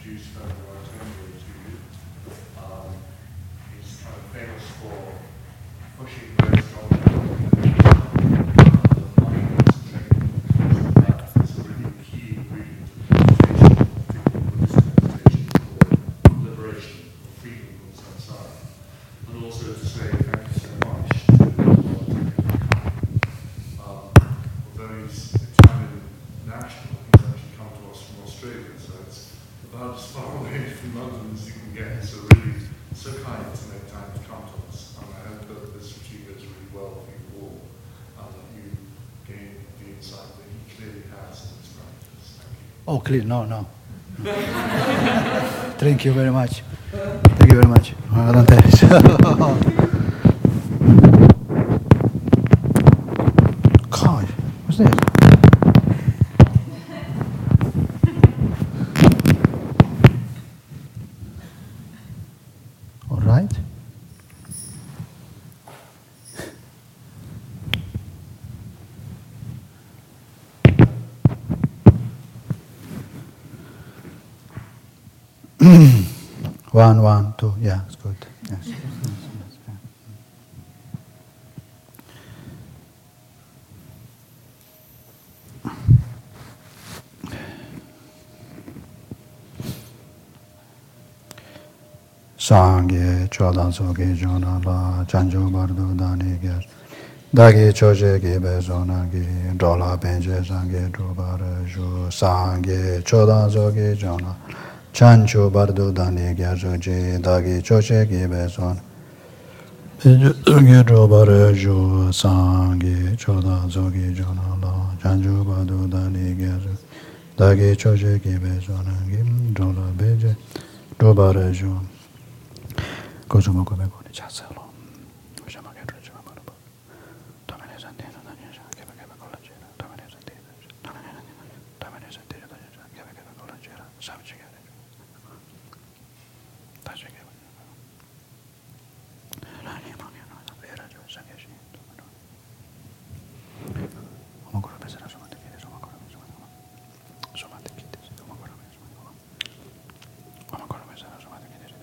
introduce Father Antonio to you. He's kind of famous for pushing very strongly on the mind training. That's a really key ingredient of meditation, particularly Buddhist meditation, for liberation, for freedom from samsara. And also to say thank you so much to although he's Italian national, he's actually come to us from Australia, so it's about as far away from London as you can get. So really, so kind to make time to come to us. And I hope that this retreat goes really well for you all, and that you gain the insight that he clearly has in his practice. Thank you. Oh, clear? No. Thank you very much. Thank you very much. God, what's this? All right. One, two. Yeah, it's good. Yes. Sangye chodan soge jona la chanjo bardo dani ger dagi choje ge bezona ge dola benje sange drobara jo sangye chodan soge jona chanjo bardo dani ger joje dagi choje ge bezona benje drobara jo sangye chodan soge jona la chanjo bardo dani ger dagi choje ge bezona ge dola benje drobara jo Kozumo come con il ciassolo. Facciamo che raggiamo a Marbo. Domani santino da niente, che va con la cera. Domani santino. Domani santino da niente, che va con la cera. Sapci che Taci che l'anima che non ha vera giù, sa che è scendo. Come ancora penserà su quante chiede, su ancora su quante chiede, su ancora penserà su quante chiede,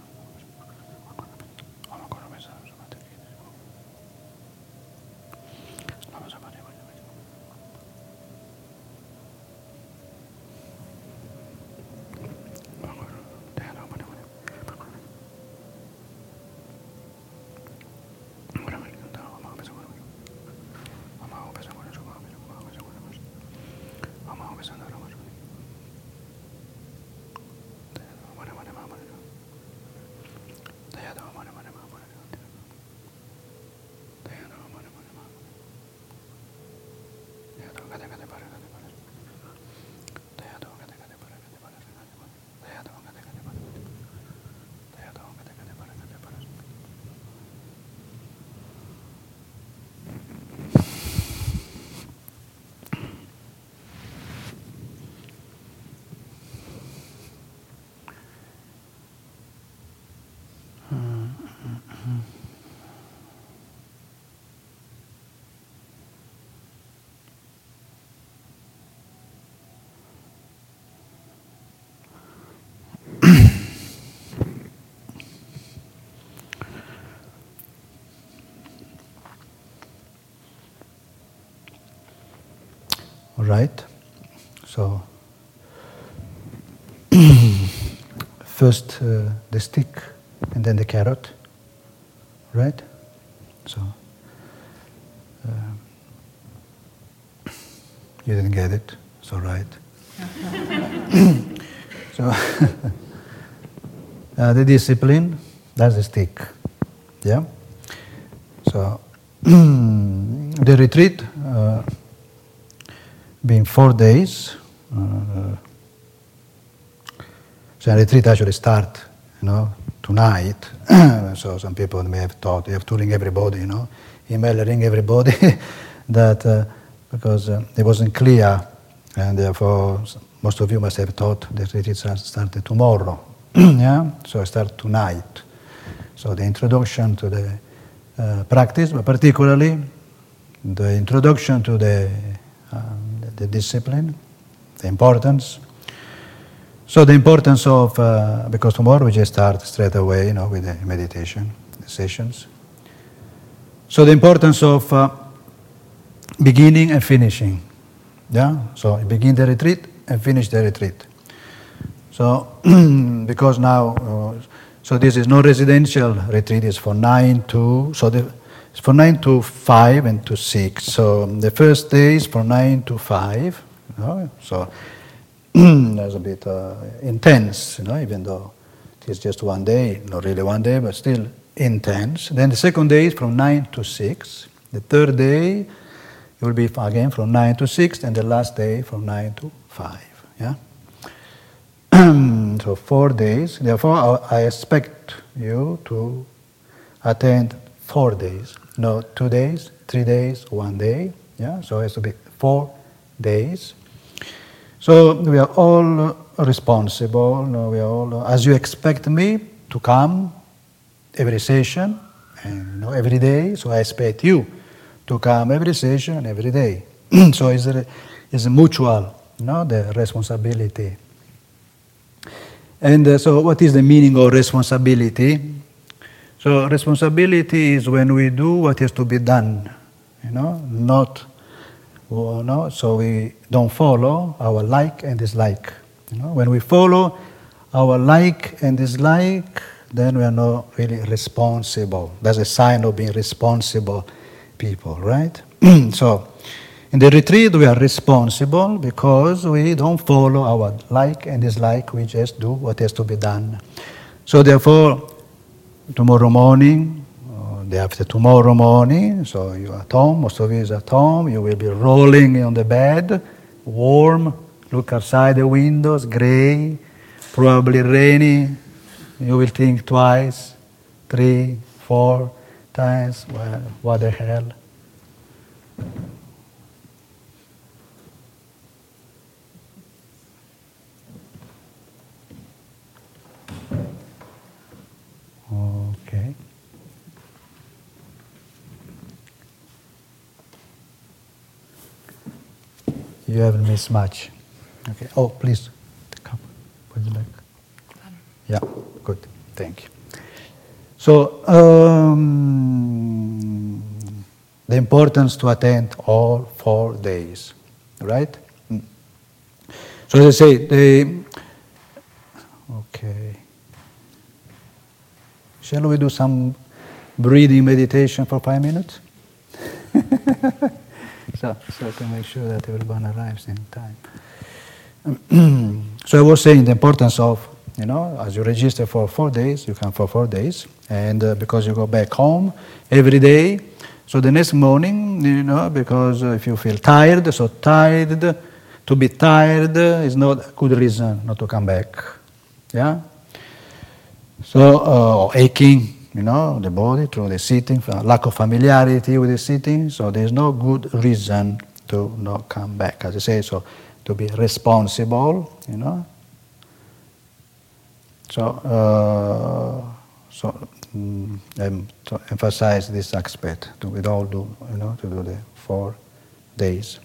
All right. So first the stick and then the carrot, right? So you didn't get it. It's all right. So the discipline, that's the stick. Yeah. So the retreat. Being 4 days, so a retreat actually start, tonight. So some people may have thought you have to ring everybody, email ring everybody, that because it wasn't clear, and therefore most of you must have thought the retreat started tomorrow. Yeah, so I start tonight. So the introduction to the practice, but particularly the introduction to the discipline, the importance. So the importance of, because tomorrow we just start straight away, with the meditation sessions. So the importance of beginning and finishing. Yeah. So you begin the retreat and finish the retreat. So because now, so this is no residential retreat. It's for 9 to it's for 9 to 5 and to 6. So the first day is from 9 to 5. So that's a bit intense, even though it is just one day, not really one day, but still intense. Then the second day is from 9 to 6. The third day it will be again from 9 to 6, and the last day from 9 to 5. Yeah. So 4 days. Therefore, I expect you to attend 4 days. No, 2 days, 3 days, 1 day. Yeah. So it has to be 4 days. So we are all responsible. We are all, as you expect me to come every session and every day. So I expect you to come every session every day. So it's mutual, the responsibility. And so what is the meaning of responsibility? So responsibility is when we do what has to be done, not, so we don't follow our like and dislike. When we follow our like and dislike, then we are not really responsible. That's a sign of being responsible people, right? So in the retreat, we are responsible because we don't follow our like and dislike. We just do what has to be done. So therefore, tomorrow morning, or day after tomorrow morning, so you're at home, most of you is at home, you will be rolling on the bed, warm, look outside the windows, gray, probably rainy. You will think twice, 3, 4 times, well, what the hell? Okay. You haven't missed much. Okay. Oh, please, come. Would you like? Yeah, good. Thank you. So, the importance to attend all 4 days, right? So as I say, okay. Shall we do some breathing meditation for 5 minutes? so to make sure that everyone arrives in time. So I was saying the importance of, as you register for 4 days, you come for 4 days, and because you go back home every day, so the next morning, because if you feel tired, to be tired is not a good reason not to come back, yeah? So, aching, the body through the sitting, lack of familiarity with the sitting, so there's no good reason to not come back, as I say, so to be responsible, So, to emphasize this aspect, we all do, to do the 4 days.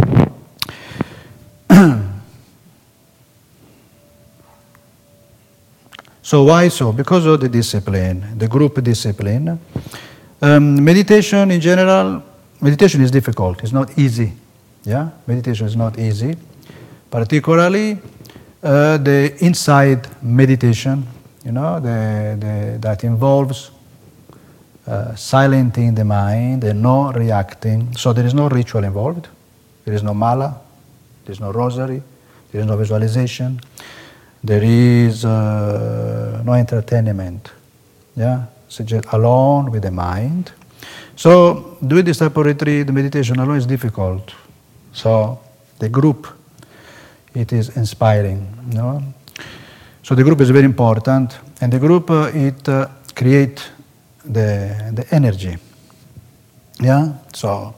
So why so? Because of the discipline, the group discipline. Meditation in general, meditation is difficult. It's not easy. Yeah, meditation is not easy. Particularly the inside meditation, that involves silencing the mind and not reacting. So there is no ritual involved. There is no mala. There is no rosary. There is no visualization. There is no entertainment. Yeah, so just alone with the mind. So doing this type of retreat, the meditation alone is difficult. So the group, it is inspiring. So the group is very important, and the group it creates the energy. Yeah. So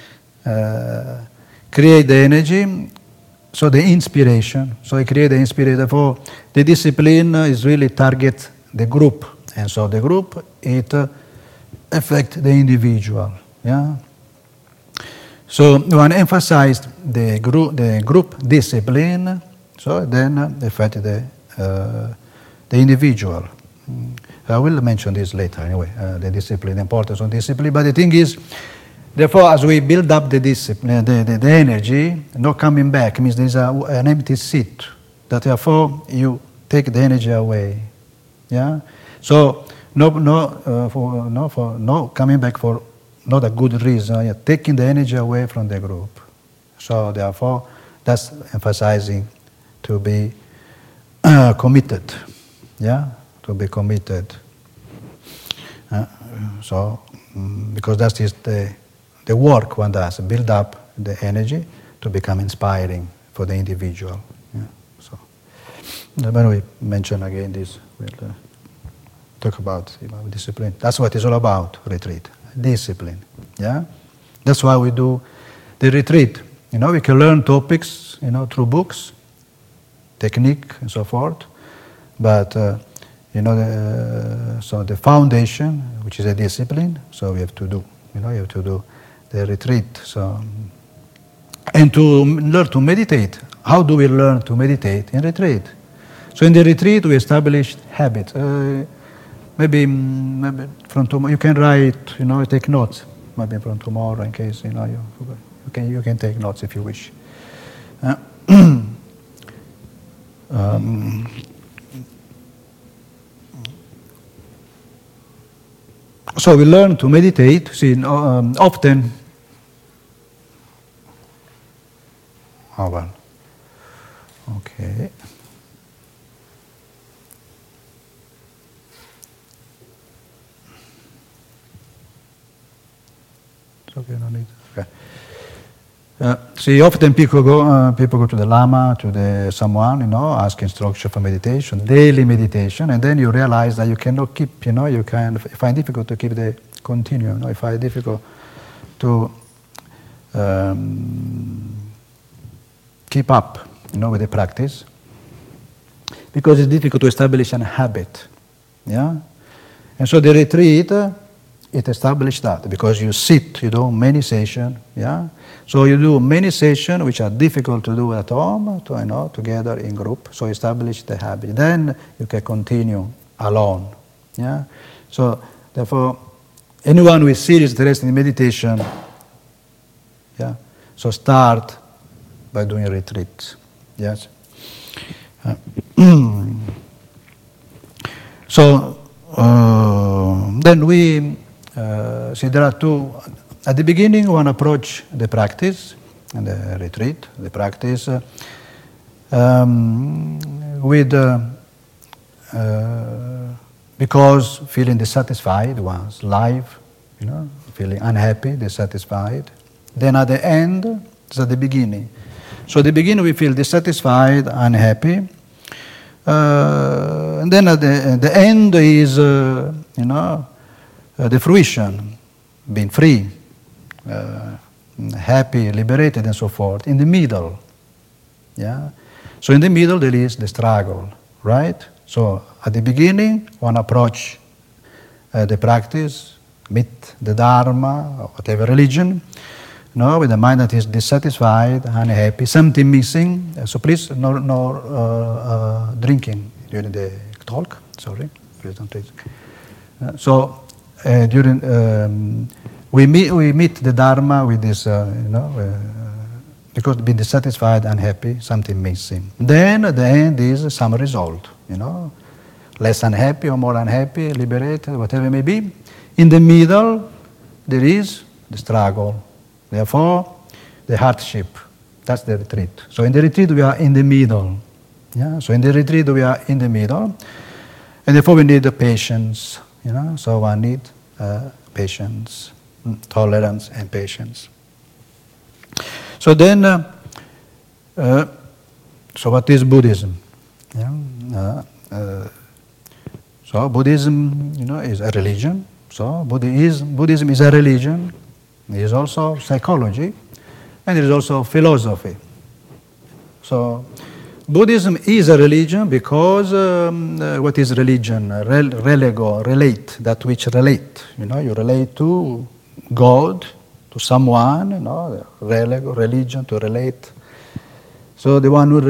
create the energy. So the inspiration, so I create the inspiration. Therefore, the discipline is really target the group, and so the group it affect the individual. Yeah. So when I emphasized the group discipline, So then affect the individual. I will mention this later anyway, the discipline, the importance of discipline. But the thing is, therefore, as we build up the discipline, the energy, not coming back means there's an empty seat. That therefore you take the energy away. Yeah. So no coming back for not a good reason. You're taking the energy away from the group. So therefore, that's emphasizing to be committed. Yeah, to be committed. Because that is the work one does, build up the energy to become inspiring for the individual. Yeah. So when we mention again this, we'll talk about discipline. That's what it's all about, retreat. Discipline. Yeah? That's why we do the retreat. We can learn topics, through books, technique, and so forth. But, so the foundation, which is a discipline, so we have to do. You have to do the retreat. So, and to learn to meditate. How do we learn to meditate in retreat? So in the retreat, we establish habits. Maybe from tomorrow, you can write, take notes. Maybe from tomorrow, in case, you can take notes if you wish. So we learn to meditate. See, often. Oh well. Okay. Okay, no need. Okay. See, often people go to the Lama, to someone, ask instruction for meditation, daily meditation, and then you realize that you cannot keep, you find difficult to keep the continuum. You find it difficult to keep up, with the practice, because it's difficult to establish a habit. Yeah, and so the retreat. It established that because you sit, you do many sessions, yeah. So you do many sessions which are difficult to do at home, together in group. So establish the habit. Then you can continue alone, yeah. So therefore, anyone who is seriously interested in meditation, yeah. So start by doing retreats, yes. So then we. See, there are two. At the beginning, one approach the practice and the retreat, the practice with because feeling dissatisfied once, life, feeling unhappy, dissatisfied. Then at the end, it's at the beginning. So at the beginning we feel dissatisfied, unhappy, and then at the end is the fruition, being free, happy, liberated, and so forth. In the middle, yeah. So in the middle there is the struggle, right? So at the beginning, one approach the practice, meet the Dharma, or whatever religion, with a mind that is dissatisfied, unhappy, something missing. So please, no drinking during the talk. Sorry, please don't drink. During we meet the Dharma with this, because being dissatisfied, unhappy, something missing. Then at the end is some result, less unhappy or more unhappy, liberated, whatever it may be. In the middle, there is the struggle. Therefore, the hardship. That's the retreat. So in the retreat, we are in the middle. Yeah. So in the retreat, we are in the middle, and therefore we need the patience. So one need patience, tolerance, and patience. So then, so what is Buddhism? Yeah. So Buddhism, is a religion. So Buddhism is a religion. It is also psychology, and it is also philosophy. So Buddhism is a religion because what is religion? Relate, that which relate. You relate to God, to someone, relego, religion, to relate So the one who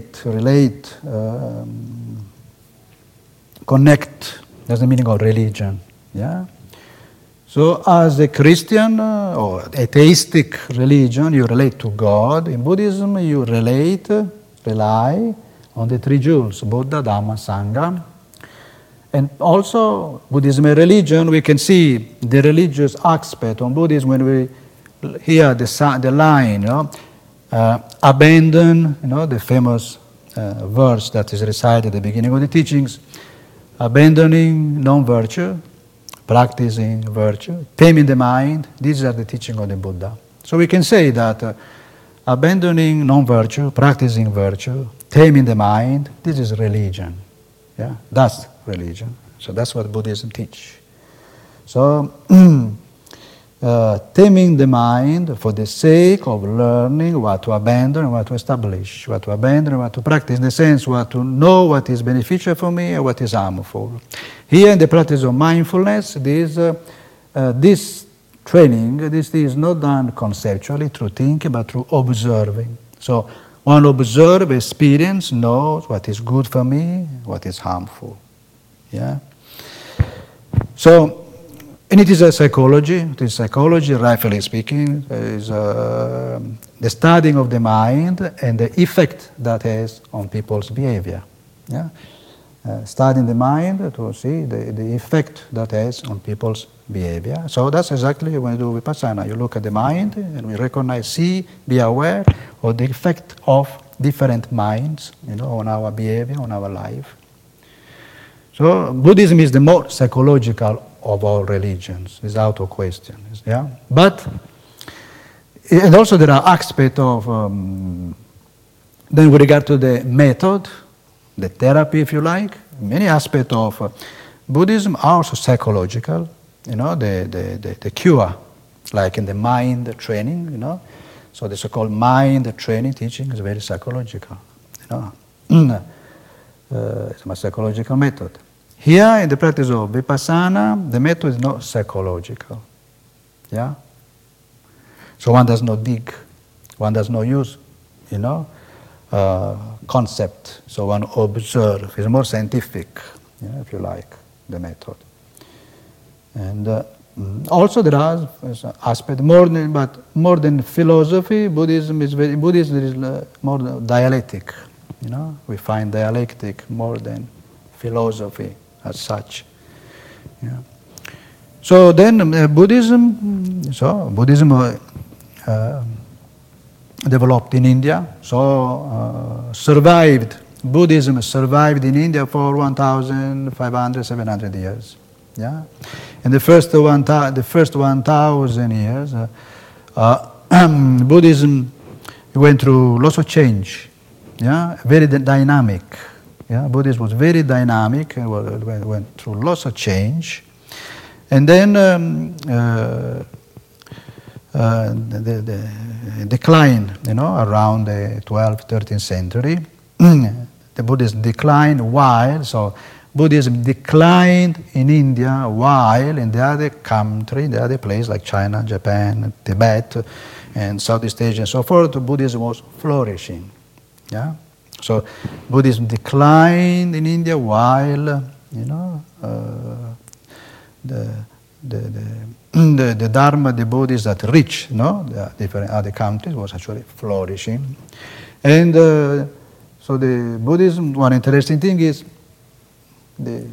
connect, that's the meaning of religion. Yeah. So as a Christian or atheistic religion, you relate to God. In Buddhism, you rely on the three jewels, Buddha, Dhamma, Sangha. And also, Buddhism and religion, we can see the religious aspect on Buddhism when we hear the line, abandon, the famous verse that is recited at the beginning of the teachings, abandoning non-virtue, practicing virtue, taming the mind. These are the teachings of the Buddha. So we can say that abandoning non-virtue, practicing virtue, taming the mind, this is religion. Yeah, that's religion. So that's what Buddhism teach. So taming the mind for the sake of learning what to abandon and what to establish, what to abandon and what to practice, in the sense what to know what is beneficial for me and what is harmful. Here in the practice of mindfulness, this training, this is not done conceptually through thinking, but through observing. So one observe, experience, knows what is good for me, what is harmful. Yeah. So, and it is a psychology. It is psychology, rightfully speaking, is the studying of the mind and the effect that has on people's behavior. Yeah. Studying the mind to see the effect that has on people's behavior. So that's exactly when you do Vipassana. You look at the mind and we recognize, see, be aware of the effect of different minds, on our behavior, on our life. So Buddhism is the more psychological of all religions, is out of question. Yeah? But, and also there are aspects of, then with regard to the method, the therapy, if you like, many aspects of Buddhism are also psychological, the cure, like in the mind training, So the so-called mind training teaching is very psychological, It's a psychological method. Here, in the practice of Vipassana, the method is not psychological. Yeah? So one does not dig, one does not use, concept. So one observes. It's more scientific, if you like, the method. And also there are aspects more than philosophy. Buddhism is more dialectic. We find dialectic more than philosophy as such. Yeah. So then Buddhism developed in India. So Buddhism survived in India for 1,500, 700 years. Yeah, and the first 1,000 years, Buddhism went through lots of change. Yeah, very dynamic. Yeah, Buddhism was very dynamic and went through lots of change. And then the decline, around the 12th, 13th century. The Buddhism declined so Buddhism declined in India while in the other country, the other place like China, Japan, Tibet, and Southeast Asia and so forth, Buddhism was flourishing. Yeah? So Buddhism declined in India while, the Dharma, the Buddhists that reached, the different other countries was actually flourishing. And so the Buddhism, one interesting thing is the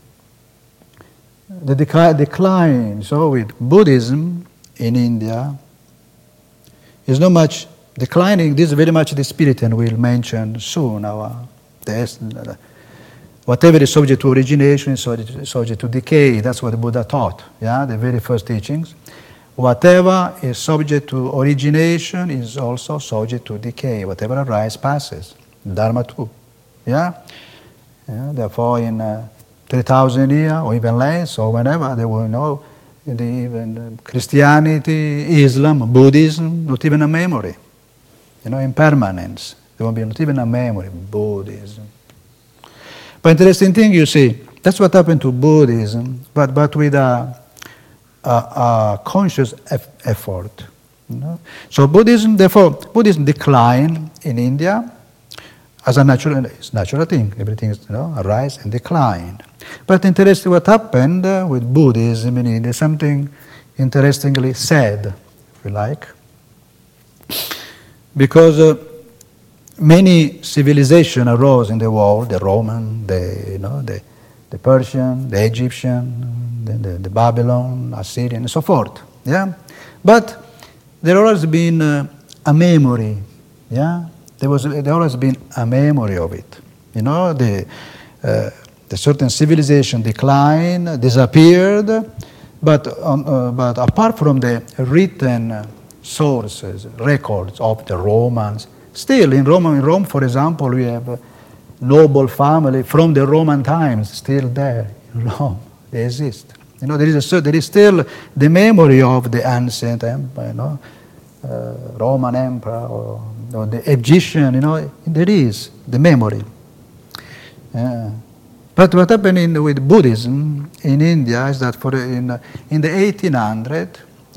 decline. So with Buddhism in India is not much declining. This is very much the spirit, and we'll mention soon whatever is subject to origination is subject to decay. That's what the Buddha taught. Yeah, the very first teachings. Whatever is subject to origination is also subject to decay. Whatever arises passes. Dharma too. Yeah. Therefore, in 3,000 years or even less, or whenever, they will know even Christianity, Islam, Buddhism, not even a memory. Impermanence. There will be not even a memory. Buddhism. But interesting thing, you see, that's what happened to Buddhism, but with a conscious effort. You know? So Buddhism declined in India as a natural thing. Everything is, arise and decline. But interesting, what happened with Buddhism in India, something interestingly sad, if you like, because many civilizations arose in the world: the Roman, the Persian, the Egyptian, the Babylon, Assyrian, and so forth. Yeah, but there always been a memory. Yeah, there always been a memory of it. The certain civilization declined, disappeared, but apart from the written sources, records of the Romans, still in Rome, for example, we have a noble family from the Roman times still there in Rome. They exist. There is still the memory of the ancient empire, Roman emperor or the Egyptian. There is the memory. But what happened with Buddhism in India is that in the 1800,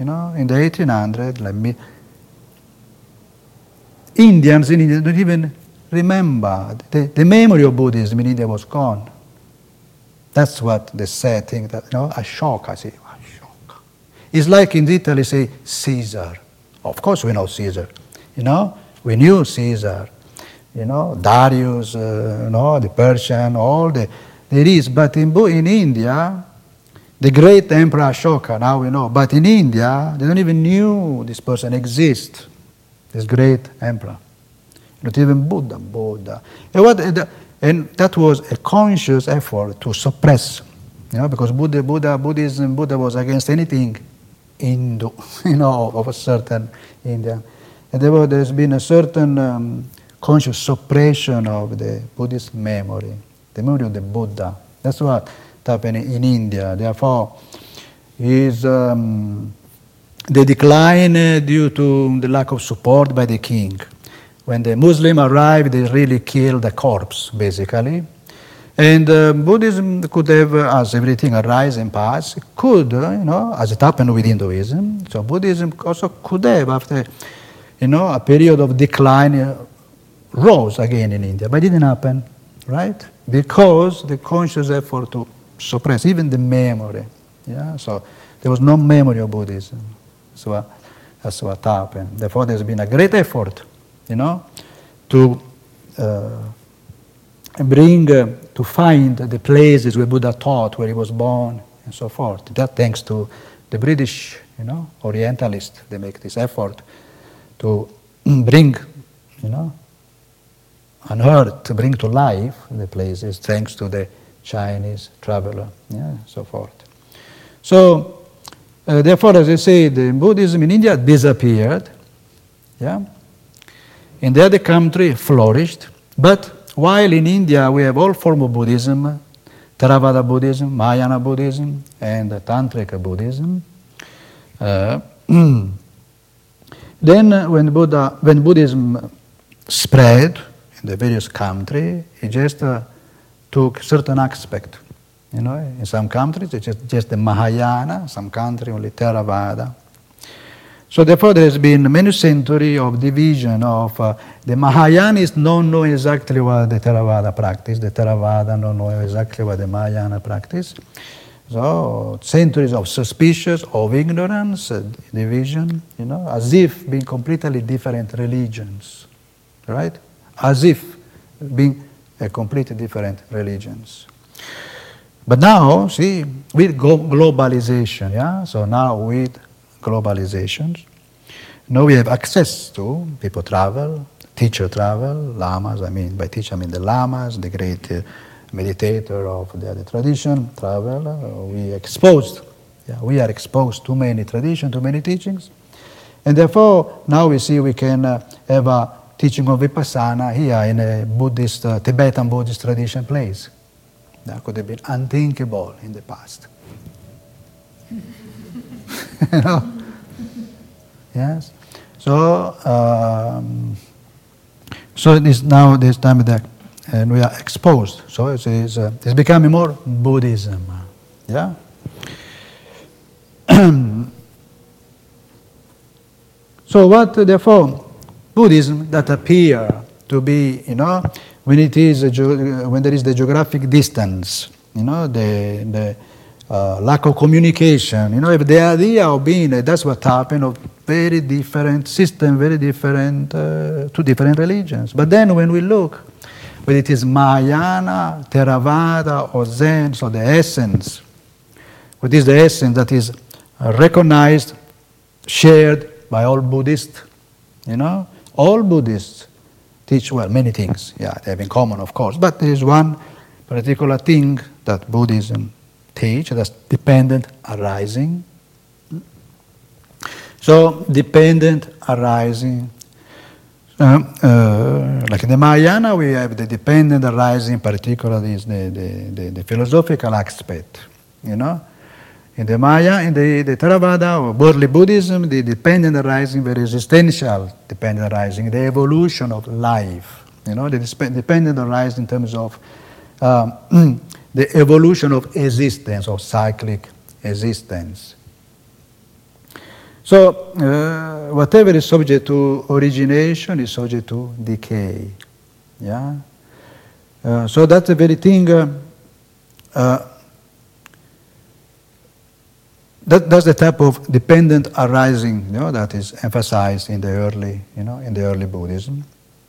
Indians in India don't even remember. The memory of Buddhism in India was gone. That's what the sad thing, a shock, I say, a shock. It's like in Italy say Caesar. Of course we know Caesar. We knew Caesar. Darius, the Persian, all there is. But in India, the great Emperor Ashoka, now we know. But in India, they don't even knew this person exists, this great emperor. Not even Buddha. And that was a conscious effort to suppress, because Buddha was against anything Hindu, of a certain India. And there's been a certain conscious suppression of the Buddhist memory, the memory of the Buddha. That's what happened in India. Therefore, the decline due to the lack of support by the king. When the Muslim arrived, they really killed the corpse, basically. And Buddhism could have, as everything arise and pass, as it happened with Hinduism. So Buddhism also could have, after a period of decline, rose again in India, but it didn't happen, right? Because the conscious effort to suppress even the memory. Yeah, so there was no memory of Buddhism. So that's what happened. Therefore, there's been a great effort, to to find the places where Buddha taught, where he was born, and so forth. That thanks to the British, Orientalists. They make this effort to bring, unearth, to bring to life the places, thanks to the Chinese traveler, so forth. So, therefore, as I said, Buddhism in India disappeared, in the other country flourished, but while in India we have all forms of Buddhism, Theravada Buddhism, Mahayana Buddhism, and Tantric Buddhism, then when Buddhism spread in the various countries, it just took certain aspect. In some countries it's just the Mahayana, some countries only Theravada. So therefore there has been many centuries of division of the Mahayanists don't know exactly what the Theravada practice, the Theravada don't know exactly what the Mahayana practice. So centuries of suspicion, of ignorance, division, as if being completely different religions, right? As if being completely different religions. But now, see, with globalization, so now with globalization, now we have access to people travel, teacher travel, lamas, by teacher I mean the lamas, the great meditator of the other tradition, travel, we are exposed to many traditions, to many teachings, and therefore now we see we can have a teaching of Vipassana here in a Buddhist, Tibetan Buddhist tradition place. That could have been unthinkable in the past. Yes. So, now this time that, and we are exposed. So it's becoming more Buddhism. Yeah. So what, therefore, Buddhism that appear to be, when it is when there is the geographic distance, the lack of communication, if the idea of being, that's what happened, of very different system, very different, two different religions. But then when we look, whether it is Mahayana, Theravada, or Zen, so the essence, what is the essence that is recognized, shared by all Buddhists, all Buddhists teach, well, many things, they have in common, of course, but there is one particular thing that Buddhism teach, that's dependent arising. So, dependent arising, like in the Mahayana, we have the dependent arising, particularly is the philosophical aspect, In the Maya, in the Theravada or worldly Buddhism, the dependent arising, the existential dependent arising, the evolution of life, the dependent arising in terms of the evolution of existence, of cyclic existence. So, whatever is subject to origination is subject to decay. So that's the very thing. That's the type of dependent arising, that is emphasized in the early, in the early Buddhism.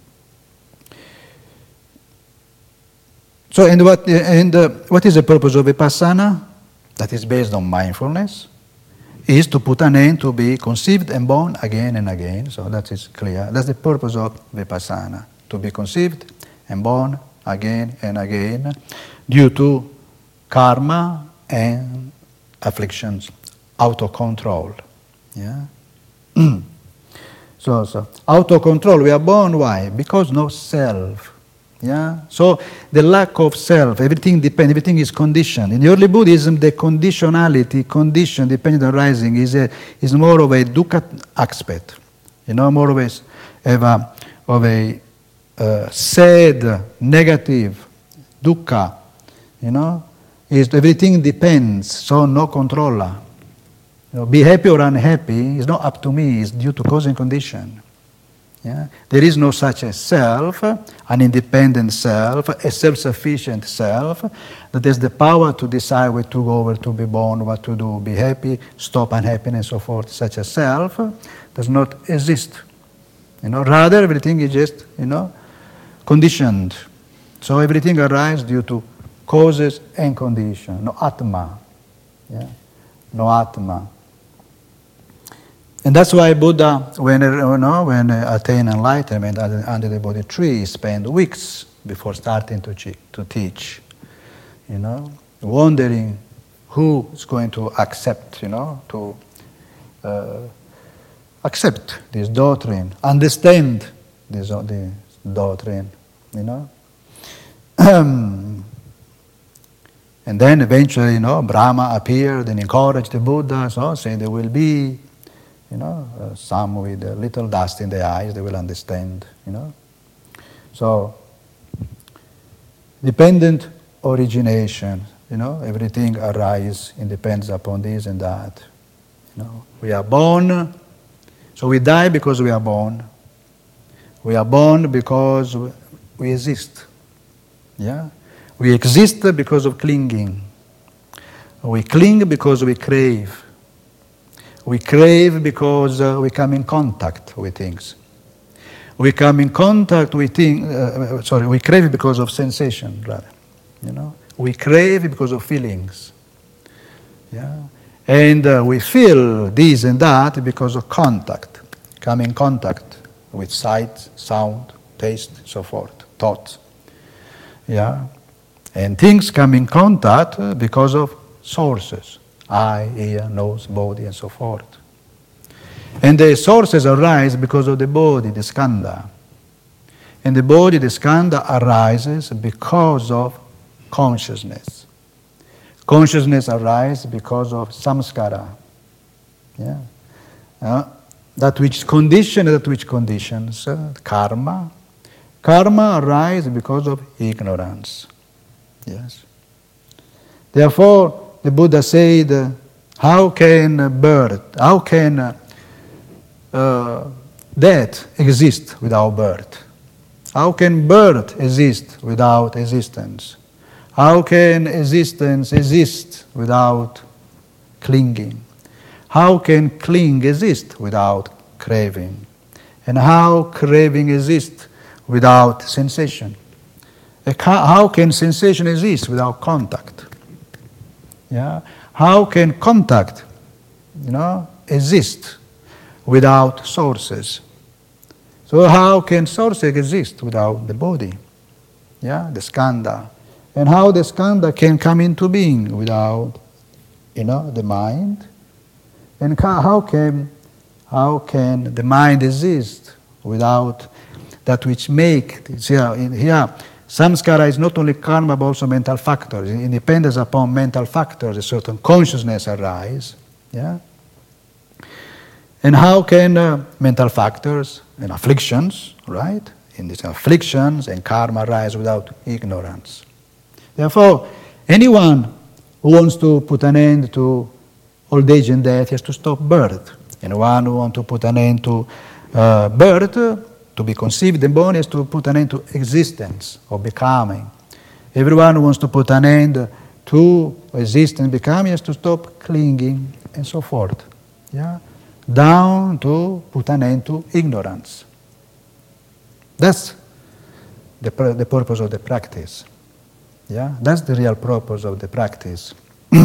So, what is the purpose of Vipassana? That is based on mindfulness, is to put an end to be conceived and born again and again. So that is clear. That's the purpose of Vipassana, to be conceived and born again and again due to karma and afflictions, auto-control. So auto-control, we are born, why? Because no self. So the lack of self, everything depends, everything is conditioned. In early Buddhism, the conditionality, dependent arising is more of a dukkha aspect. More of a sad, negative, dukkha. Is everything depends, so no controller. Be happy or unhappy is not up to me, it's due to cause and condition. There is no such a self, an independent self, a self-sufficient self, that has the power to decide where to go, where to be born, what to do, be happy, stop unhappiness, and so forth. Such a self does not exist. Rather, everything is just, conditioned. So everything arises due to causes and conditions. No Atma. No Atma. And that's why Buddha, when attained enlightenment under the Bodhi tree, spent weeks before starting to teach, wondering who is going to accept, to accept this doctrine, understand this doctrine, And then eventually, Brahma appeared and encouraged the Buddha, saying there will be some with a little dust in their eyes, they will understand, So, dependent origination, everything arises and depends upon this and that. We are born, so we die because we are born. We are born because we exist. We exist because of clinging. We cling because we crave. We crave because we come in contact with things. We come in contact with things, we crave because of sensation, rather. We crave because of feelings. And we feel this and that because of contact. Come in contact with sight, sound, taste, so forth, thoughts. And things come in contact because of sources. Eye, ear, nose, body, and so forth. And the sources arise because of the body, the skandha. And the body, the skandha, arises because of consciousness. Consciousness arises because of samskara. That which conditions karma. Karma arises because of ignorance. Therefore, the Buddha said, how can death exist without birth? How can birth exist without existence? How can existence exist without clinging? How can cling exist without craving? And how craving exist without sensation? How can sensation exist without contact? Yeah? How can contact, exist without sources? So how can sources exist without the body? Yeah, the skandha. And how the skandha can come into being without, the mind? And how can the mind exist without that which make? Here, samskara is not only karma but also mental factors. It depends upon mental factors, a certain consciousness arise. Yeah. And how can mental factors and afflictions, right? In these afflictions and karma arise without ignorance. Therefore, anyone who wants to put an end to old age and death has to stop birth. Anyone who wants to put an end to birth, to be conceived and born, has to put an end to existence or becoming. Everyone who wants to put an end to existence and becoming has to stop clinging and so forth. Yeah? Down to put an end to ignorance. That's the purpose of the practice. Yeah, that's the real purpose of the practice.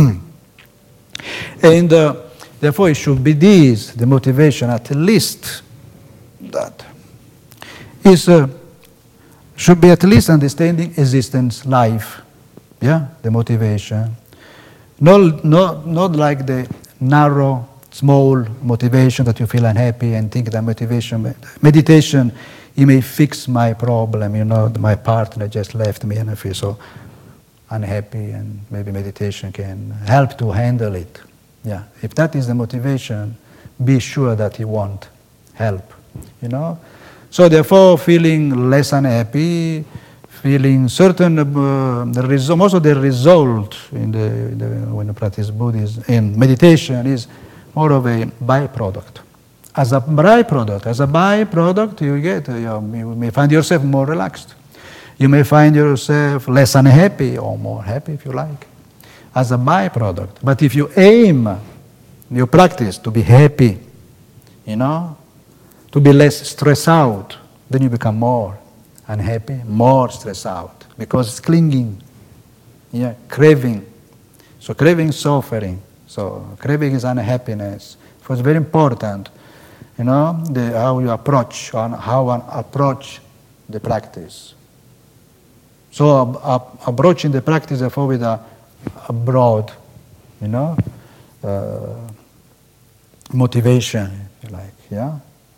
And therefore it should be this, the motivation at least, that is, should be at least understanding existence, life. Yeah, the motivation. Not like the narrow, small motivation that you feel unhappy and think that meditation, it may fix my problem, my partner just left me and I feel so unhappy, and maybe meditation can help to handle it. Yeah, if that is the motivation, be sure that it won't help, So therefore, feeling less unhappy, feeling certain, most of the result when you practice Buddhism in meditation is more of a byproduct. As a byproduct, you may find yourself more relaxed. You may find yourself less unhappy or more happy if you like, as a byproduct. But if you aim your practice to be happy, to be less stressed out, then you become more unhappy, more stressed out, because it's clinging, craving. So craving is suffering. So craving is unhappiness. So it's very important, how you approach, how one approach the practice. So approaching the practice, therefore, with a broad, motivation, if you like, yeah.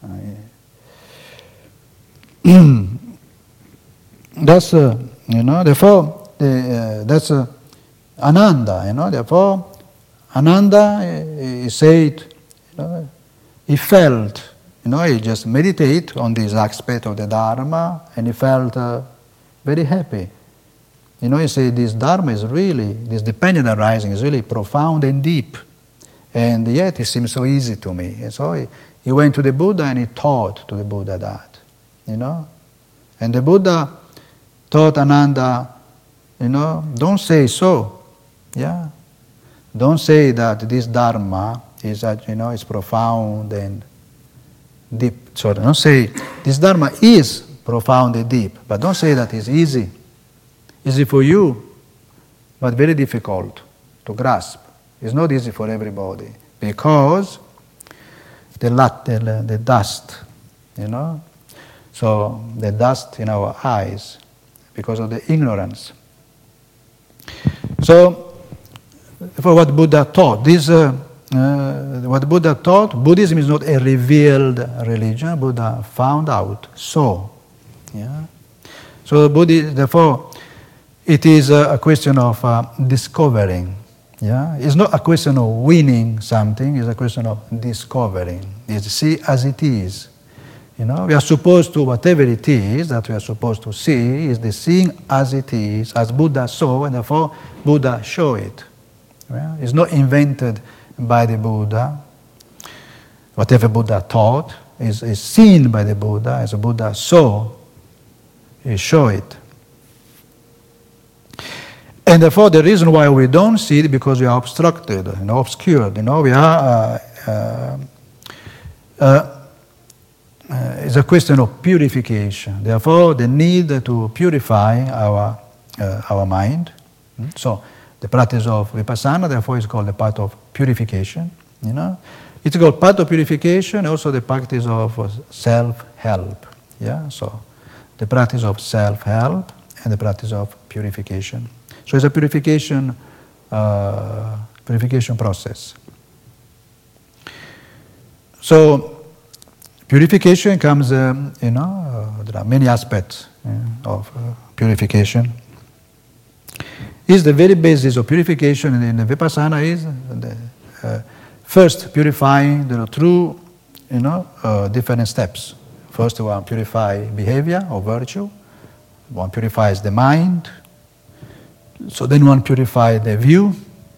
That's therefore that's Ananda, therefore Ananda he said, he felt, he just meditate on this aspect of the Dharma, and he felt very happy. He said this Dharma is really, this dependent arising is really profound and deep, and yet it seems so easy to me. And so he went to the Buddha and he taught to the Buddha that, and the Buddha taught Ananda, don't say so, yeah. Don't say that this Dharma is, is profound and deep. Sorry, don't say this Dharma is profound and deep, but don't say that it's easy. Easy for you, but very difficult to grasp. It's not easy for everybody because the dust, so the dust in our eyes because of the ignorance. So, for what Buddha taught, what Buddha taught, Buddhism is not a revealed religion. Buddha found out so. Yeah. So therefore, it is a question of discovering. Yeah. It's not a question of winning something. It's a question of discovering. It's see as it is. We are supposed to, whatever it is that we are supposed to see, is the seeing as it is, as Buddha saw, and therefore Buddha showed it. Yeah? It's not invented by the Buddha. whatever Buddha taught is seen by the Buddha as a Buddha saw, he show it. And therefore, the reason why we don't see it because we are obstructed, obscured. We are. It's a question of purification. Therefore, the need to purify our mind. So, the practice of vipassana, therefore, is called the path of purification. It's called path of purification, also the practice of self-help. So, the practice of self-help and the practice of purification. So it's a purification process. So purification comes, there are many aspects of purification. Is the very basis of purification in the vipassana is first purifying through different steps. First one purify behavior or virtue. One purifies the mind. So then one purifies the view.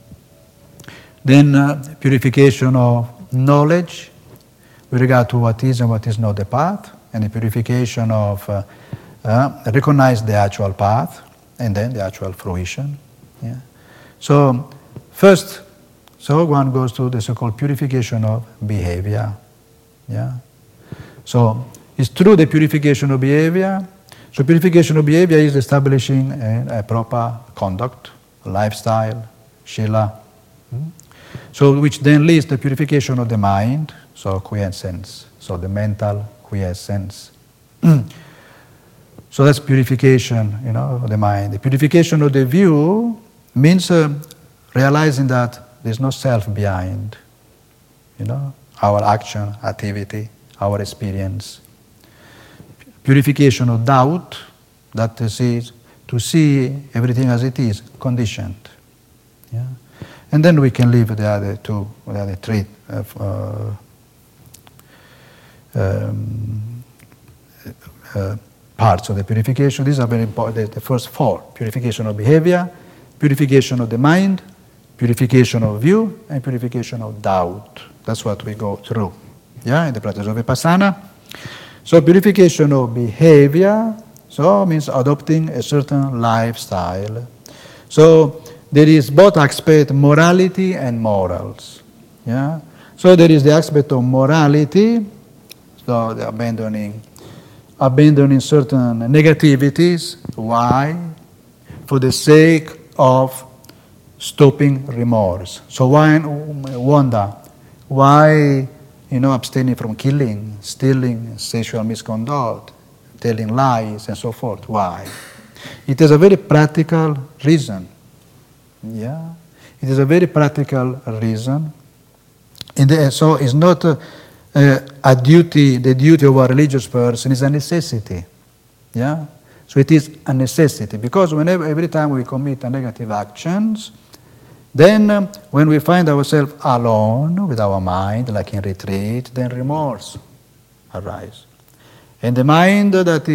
Then purification of knowledge with regard to what is and what is not the path. And the purification of recognize the actual path and then the actual fruition. So first, one goes to the so-called purification of behavior. So it's through the purification of behavior. So purification of behavior is establishing a proper conduct, lifestyle, shila. So which then leads to the purification of the mind, so quiescence, so the mental quiescence. So that's purification, of the mind. The purification of the view means realizing that there's no self behind, our action, activity, our experience. Purification of doubt, that is to see everything as it is, conditioned. And then we can leave the other three parts of the purification. These are very important. The first four: purification of behavior, purification of the mind, purification of view, and purification of doubt. That's what we go through. In the practice of vipassana. So purification of behavior, means adopting a certain lifestyle. So there is both aspect, morality and morals. So there is the aspect of morality, so the abandoning certain negativities. Why? For the sake of stopping remorse. So why wonder? Why abstaining from killing, stealing, sexual misconduct, telling lies, and so forth. Why? It is a very practical reason. It is a very practical reason. So it's not a duty, the duty of a religious person is a necessity. So it is a necessity, because every time we commit negative actions, then when we find ourselves alone with our mind, like in retreat, then remorse arises. And the mind that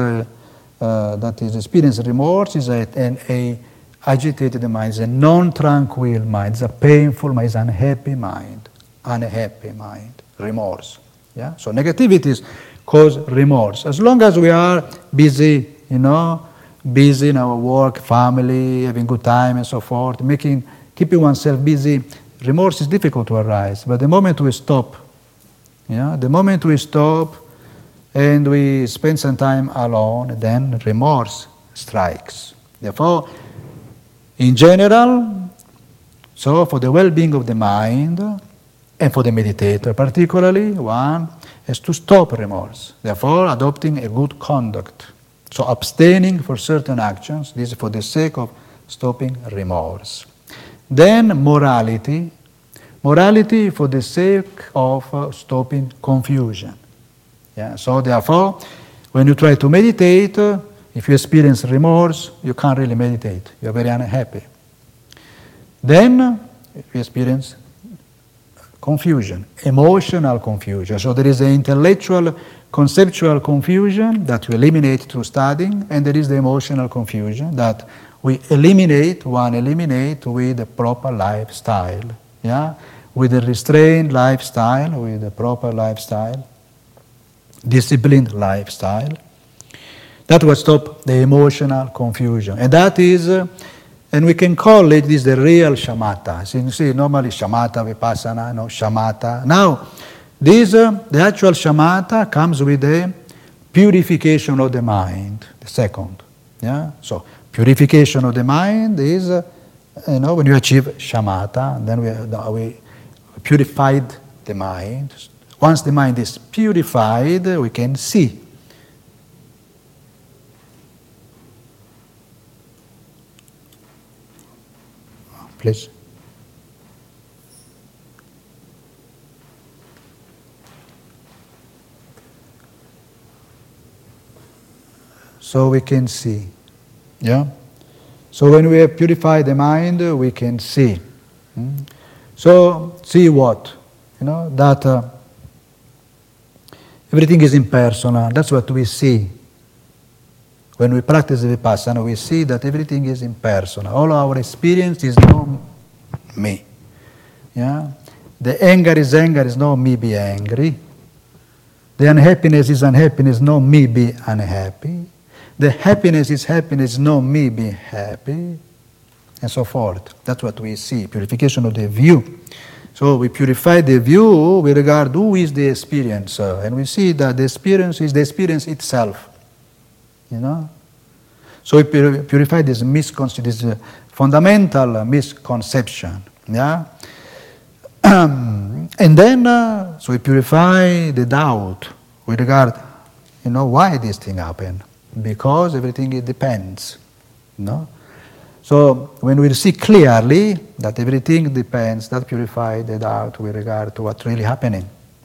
is experiencing remorse is a agitated mind, is a non-tranquil mind, is a painful mind, is an unhappy mind, remorse. So negativities cause remorse. As long as we are busy, busy in our work, family, having good time and so forth, keeping oneself busy, remorse is difficult to arise. But the moment we stop, and we spend some time alone, then remorse strikes. Therefore, in general, so for the well-being of the mind, and for the meditator particularly, one has to stop remorse. Therefore, adopting a good conduct. So abstaining for certain actions, this is for the sake of stopping remorse. Then morality for the sake of stopping confusion. So therefore, when you try to meditate, if you experience remorse, you can't really meditate. You're very unhappy. Then you experience confusion, emotional confusion. So there is an intellectual, conceptual confusion that we eliminate through studying, and there is the emotional confusion that we eliminate with the proper lifestyle, with with a restrained lifestyle, with a proper lifestyle, disciplined lifestyle. That will stop the emotional confusion. And that is, and we can call it, this the real shamatha. So you see, normally shamatha, vipassana, no, shamatha. Now, this, the actual shamatha comes with the purification of the mind, the second. Yeah? So, purification of the mind is, when you achieve shamatha, then we purified the mind. Once the mind is purified, we can see. Please. So we can see. Yeah? So when we have purified the mind, we can see. So, see what? That everything is impersonal. That's what we see. When we practice Vipassana, we see that everything is impersonal. All our experience is no me. Yeah? The anger is no me be angry. The unhappiness is unhappiness, no me be unhappy. The happiness is no me be happy. And so forth. That's what we see, purification of the view. So we purify the view, we regard who is the experiencer. And we see that the experience is the experience itself. So we purify this fundamental misconception. Yeah? And then, so we purify the doubt. We regard, why this thing happened. Because everything it depends. So when we see clearly that everything depends, that purifies the doubt with regard to what's really happening.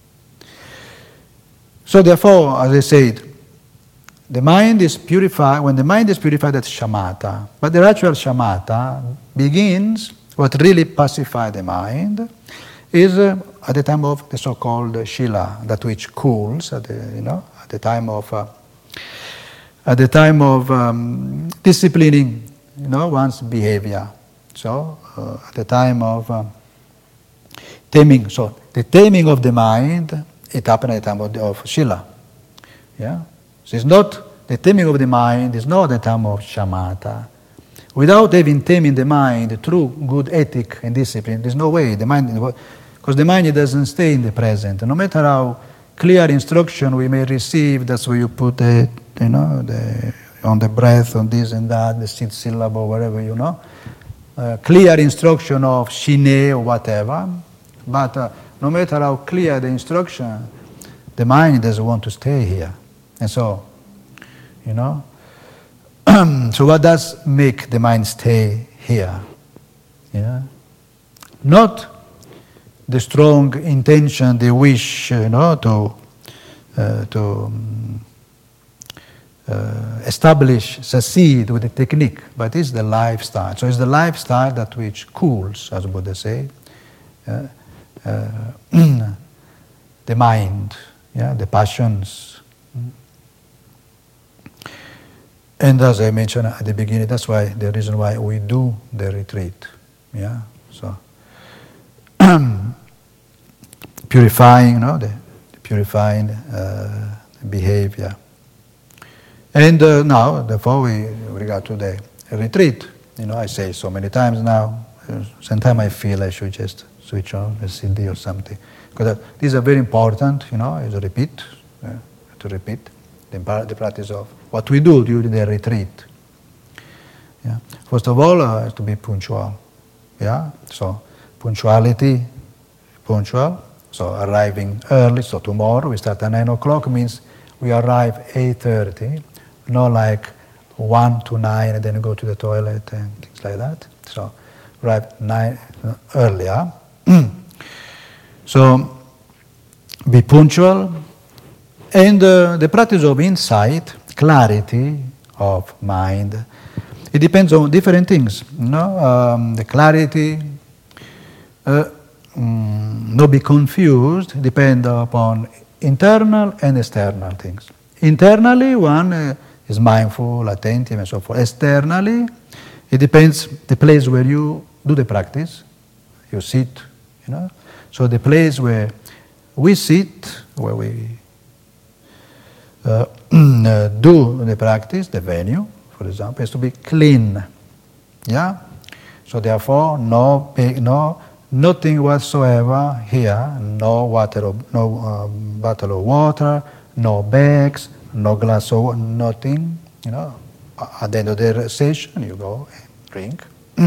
So therefore, as I said, the mind is purified. When the mind is purified, that's shamatha. But the actual shamatha begins, what really pacifies the mind, is at the time of the so-called shila, that which cools at the time of disciplining, one's behavior. So at the time of taming. So the taming of the mind, it happens at the time of shila. Yeah. So it's not the taming of the mind is not the time of shamatha. Without having taming the mind through good ethic and discipline, there's no way the mind, because the mind doesn't stay in the present. No matter how clear instruction we may receive, that's where you put it, on the breath, on this and that, the sixth syllable, whatever, clear instruction of shine or whatever. But no matter how clear the instruction, the mind doesn't want to stay here. And so, so what does make the mind stay here? Yeah? Not the strong intention, the wish, to establish, succeed with the technique, but it's the lifestyle. So it's the lifestyle that which cools, as Buddha said, the mind, the passions. And as I mentioned at the beginning, that's why the reason why we do the retreat. Yeah, so purifying, the purifying behavior. And now, therefore, with regard to the retreat, I say so many times now. Sometimes I feel I should just switch on a CD or something, because these are very important. Is to repeat the practice of what we do during the retreat. Yeah. First of all, to be punctual. Yeah. So punctuality, punctual. So arriving early. So tomorrow we start at 9 o'clock, means we arrive 8:30. Not like 1 to 9 and then go to the toilet and things like that. So arrive 9 earlier. So be punctual. And the practice of insight, clarity of mind, it depends on different things. The clarity, not be confused, depend upon internal and external things. Internally, one is mindful, attentive, and so forth. Externally, it depends the place where you do the practice. You sit, So the place where we sit, where we do the practice, the venue, for example, has to be clean. Yeah? So therefore, nothing whatsoever here, no bottle of water, no bags, no glass of nothing. At the end of the session, you go and drink.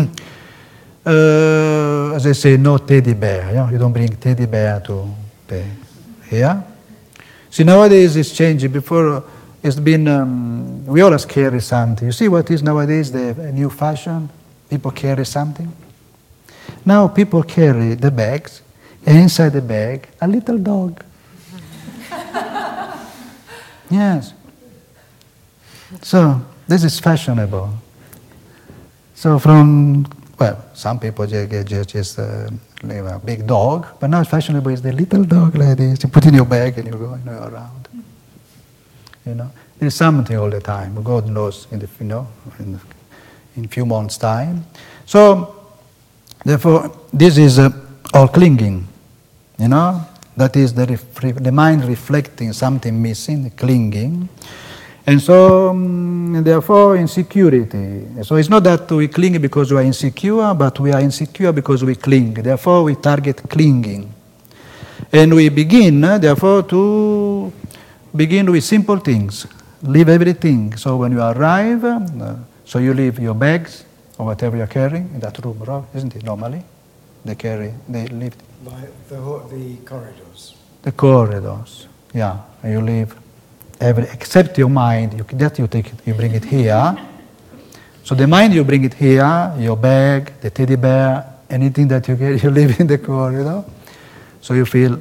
As I say, no teddy bear. You don't bring teddy bear to here. See, nowadays it's changing. Before it's been, we always carry something. You see what is nowadays the new fashion? People carry something. Now people carry the bags, and inside the bag, a little dog. Yes. So this is fashionable. So some people just leave a big dog, but now it's fashionable is the little dog like this. You put in your bag and you go around. There's something all the time. God knows in a few months' time. So therefore, this is all clinging. That is the mind reflecting something missing, clinging. And so, therefore, insecurity. So it's not that we cling because we are insecure, but we are insecure because we cling. Therefore, we target clinging. And we begin, therefore, to begin with simple things. Leave everything. So when you arrive, so you leave your bags or whatever you're carrying in that room, isn't it, normally? They leave. The corridors. The corridors, yeah. And you leave except your mind, you bring it here. So the mind, you bring it here, your bag, the teddy bear, anything that you get, you leave in the corridor. So you feel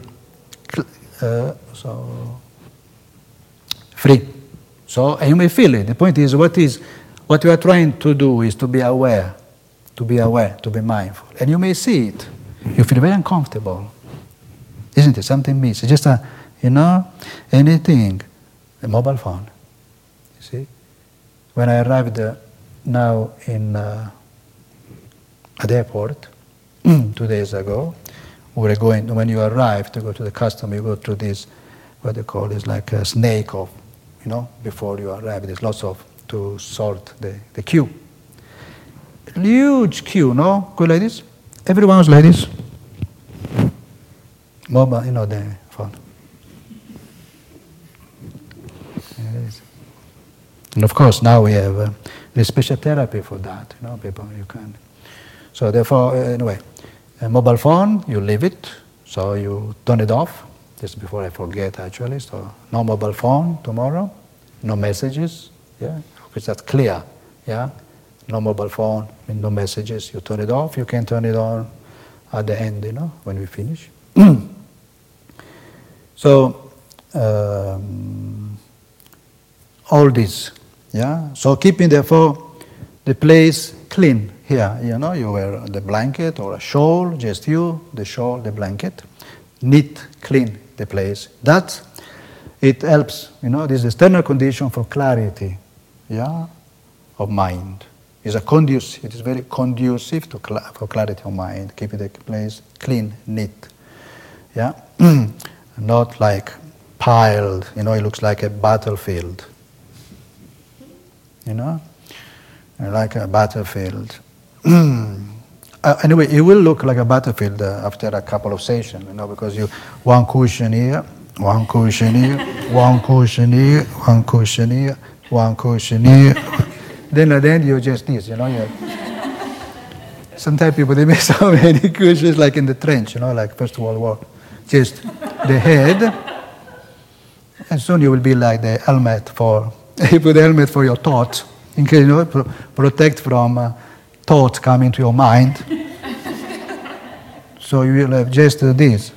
so free. And you may feel it. The point is, what you are trying to do is to be aware, to be mindful. And you may see it. You feel very uncomfortable. Isn't it? Something missing. Just anything. A mobile phone. You see? When I arrived now at the airport 2 days ago, we were going, when you arrive to go to the custom, you go through this, what they call is like a snake of, before you arrive, there's lots of, to sort the queue. Huge queue, no? Go like this. Everyone was like this. Mobile, the phone. And of course, now we have the special therapy for that. People, you can. So therefore, anyway, a mobile phone, you leave it, so you turn it off. Just before I forget, actually. So no mobile phone tomorrow, no messages. Yeah, because that's clear. Yeah, no mobile phone, no messages. You turn it off. You can turn it on at the end. When we finish. So all this. Yeah. So keeping therefore the place clean here. You wear the blanket or a shawl, just you, the shawl, the blanket, neat, clean the place. That it helps. This external condition for clarity. Yeah, of mind. It is very conducive for clarity of mind. Keeping the place clean, neat. Yeah, not like piled. It looks like a battlefield. Like a battlefield. Anyway, it will look like a battlefield after a couple of sessions, because you one cushion here, one cushion here, one cushion here, one cushion here, one cushion here. Then at the end you just this, Sometimes people they make so many cushions like in the trench, like First World War, just the head, and soon you will be like the helmet for. You put the helmet for your thoughts, in case protect from thoughts coming to your mind. So you will have just this,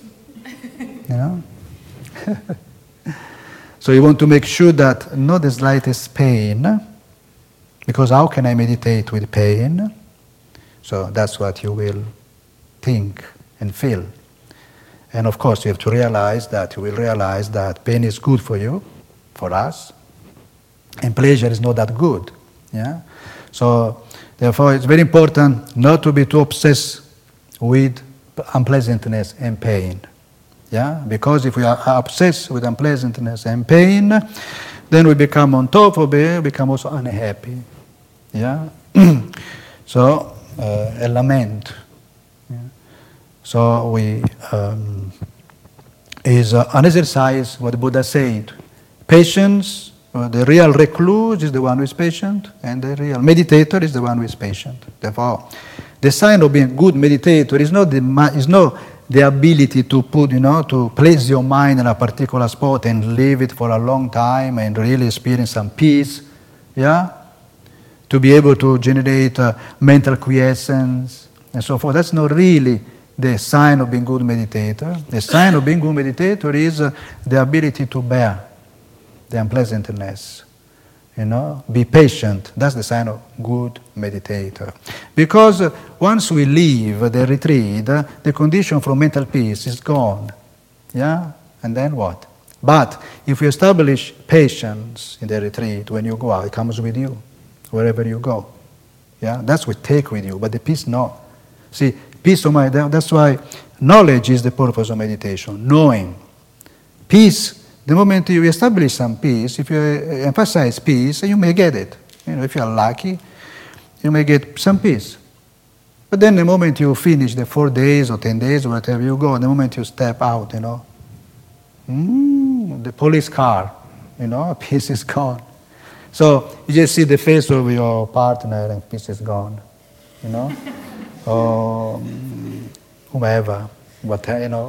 So you want to make sure that not the slightest pain, because how can I meditate with pain? So that's what you will think and feel. And of course, you will realize that pain is good for you, for us. And pleasure is not that good. Yeah? So, therefore, it's very important not to be too obsessed with unpleasantness and pain. Yeah? Because if we are obsessed with unpleasantness and pain, then we become on top of it, become also unhappy. Yeah? So, a lament. Yeah? So we is an exercise, what the Buddha said. Patience, the real recluse is the one who is patient, and the real meditator is the one who is patient. Therefore, the sign of being a good meditator is not the ability to put, to place your mind in a particular spot and leave it for a long time and really experience some peace, yeah? To be able to generate mental quiescence and so forth. That's not really the sign of being a good meditator. The sign of being a good meditator is the ability to bear the unpleasantness. Be patient. That's the sign of good meditator. Because once we leave the retreat, the condition for mental peace is gone. Yeah? And then what? But if you establish patience in the retreat, when you go out, it comes with you, wherever you go. Yeah? That's what you take with you, but the peace, no. See, peace of mind, that's why knowledge is the purpose of meditation, knowing. Peace, the moment you establish some peace, if you emphasize peace, you may get it. If you are lucky, you may get some peace. But then the moment you finish the 4 days or 10 days or whatever you go, the moment you step out, the police car, peace is gone. So you just see the face of your partner and peace is gone, or whomever, whatever,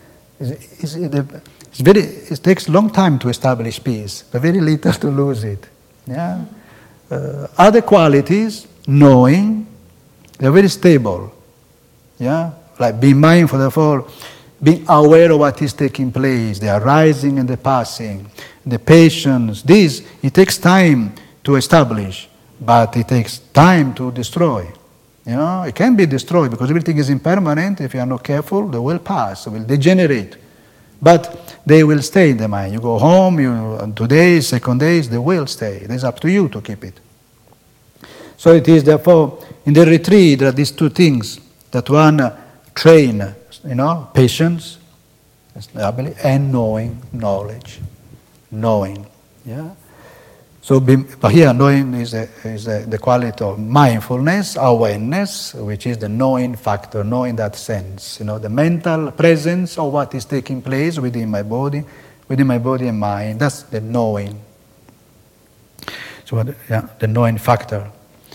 it takes a long time to establish peace, but very little to lose it. Yeah. Other qualities, knowing, they're very stable. Yeah, like being mindful, therefore, being aware of what is taking place, the arising and the passing, the patience. This, it takes time to establish, but it takes time to destroy. It can be destroyed because everything is impermanent. If you are not careful, they will pass, they will degenerate. But they will stay in the mind. You go home, 2 days, second days, they will stay. It is up to you to keep it. So it is therefore, in the retreat, there are these two things that one train, patience, and knowing, knowledge. Knowing, yeah? So, but here, knowing is the quality of mindfulness, awareness, which is the knowing factor, knowing that sense, the mental presence of what is taking place within my body and mind. That's the knowing. So, the knowing factor.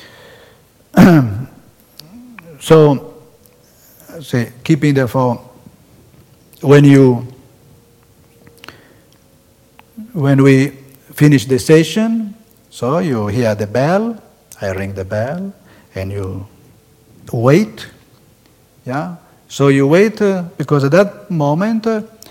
So, say, keeping therefore, when we finish the session, so you hear the bell, I ring the bell, and you wait. Yeah. So you wait because at that moment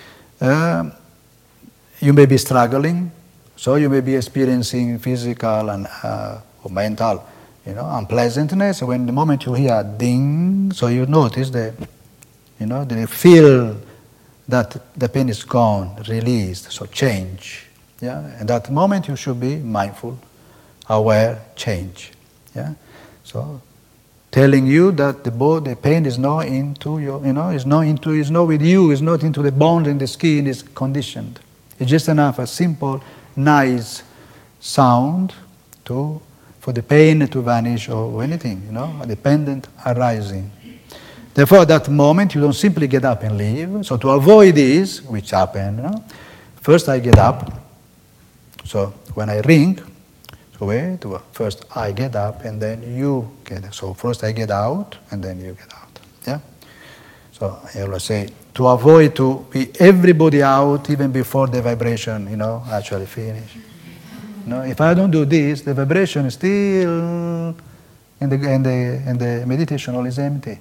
you may be struggling, so you may be experiencing physical and or mental, unpleasantness. When the moment you hear ding, so you notice then you feel that the pain is gone, released, so change. Yeah, at that moment you should be mindful, aware, change. Yeah, so telling you that the pain is not into your, is not with you, is not into the bone and the skin, is conditioned. It's just enough a simple, nice sound for the pain to vanish or anything, a dependent arising. Therefore, at that moment you don't simply get up and leave. So to avoid this, which happened, first I get up. So when I ring, first I get up and then you get up. So first I get out and then you get out. Yeah. So I always say to avoid to be everybody out even before the vibration, actually finish. If I don't do this, the vibration is still, and the meditation hall is empty.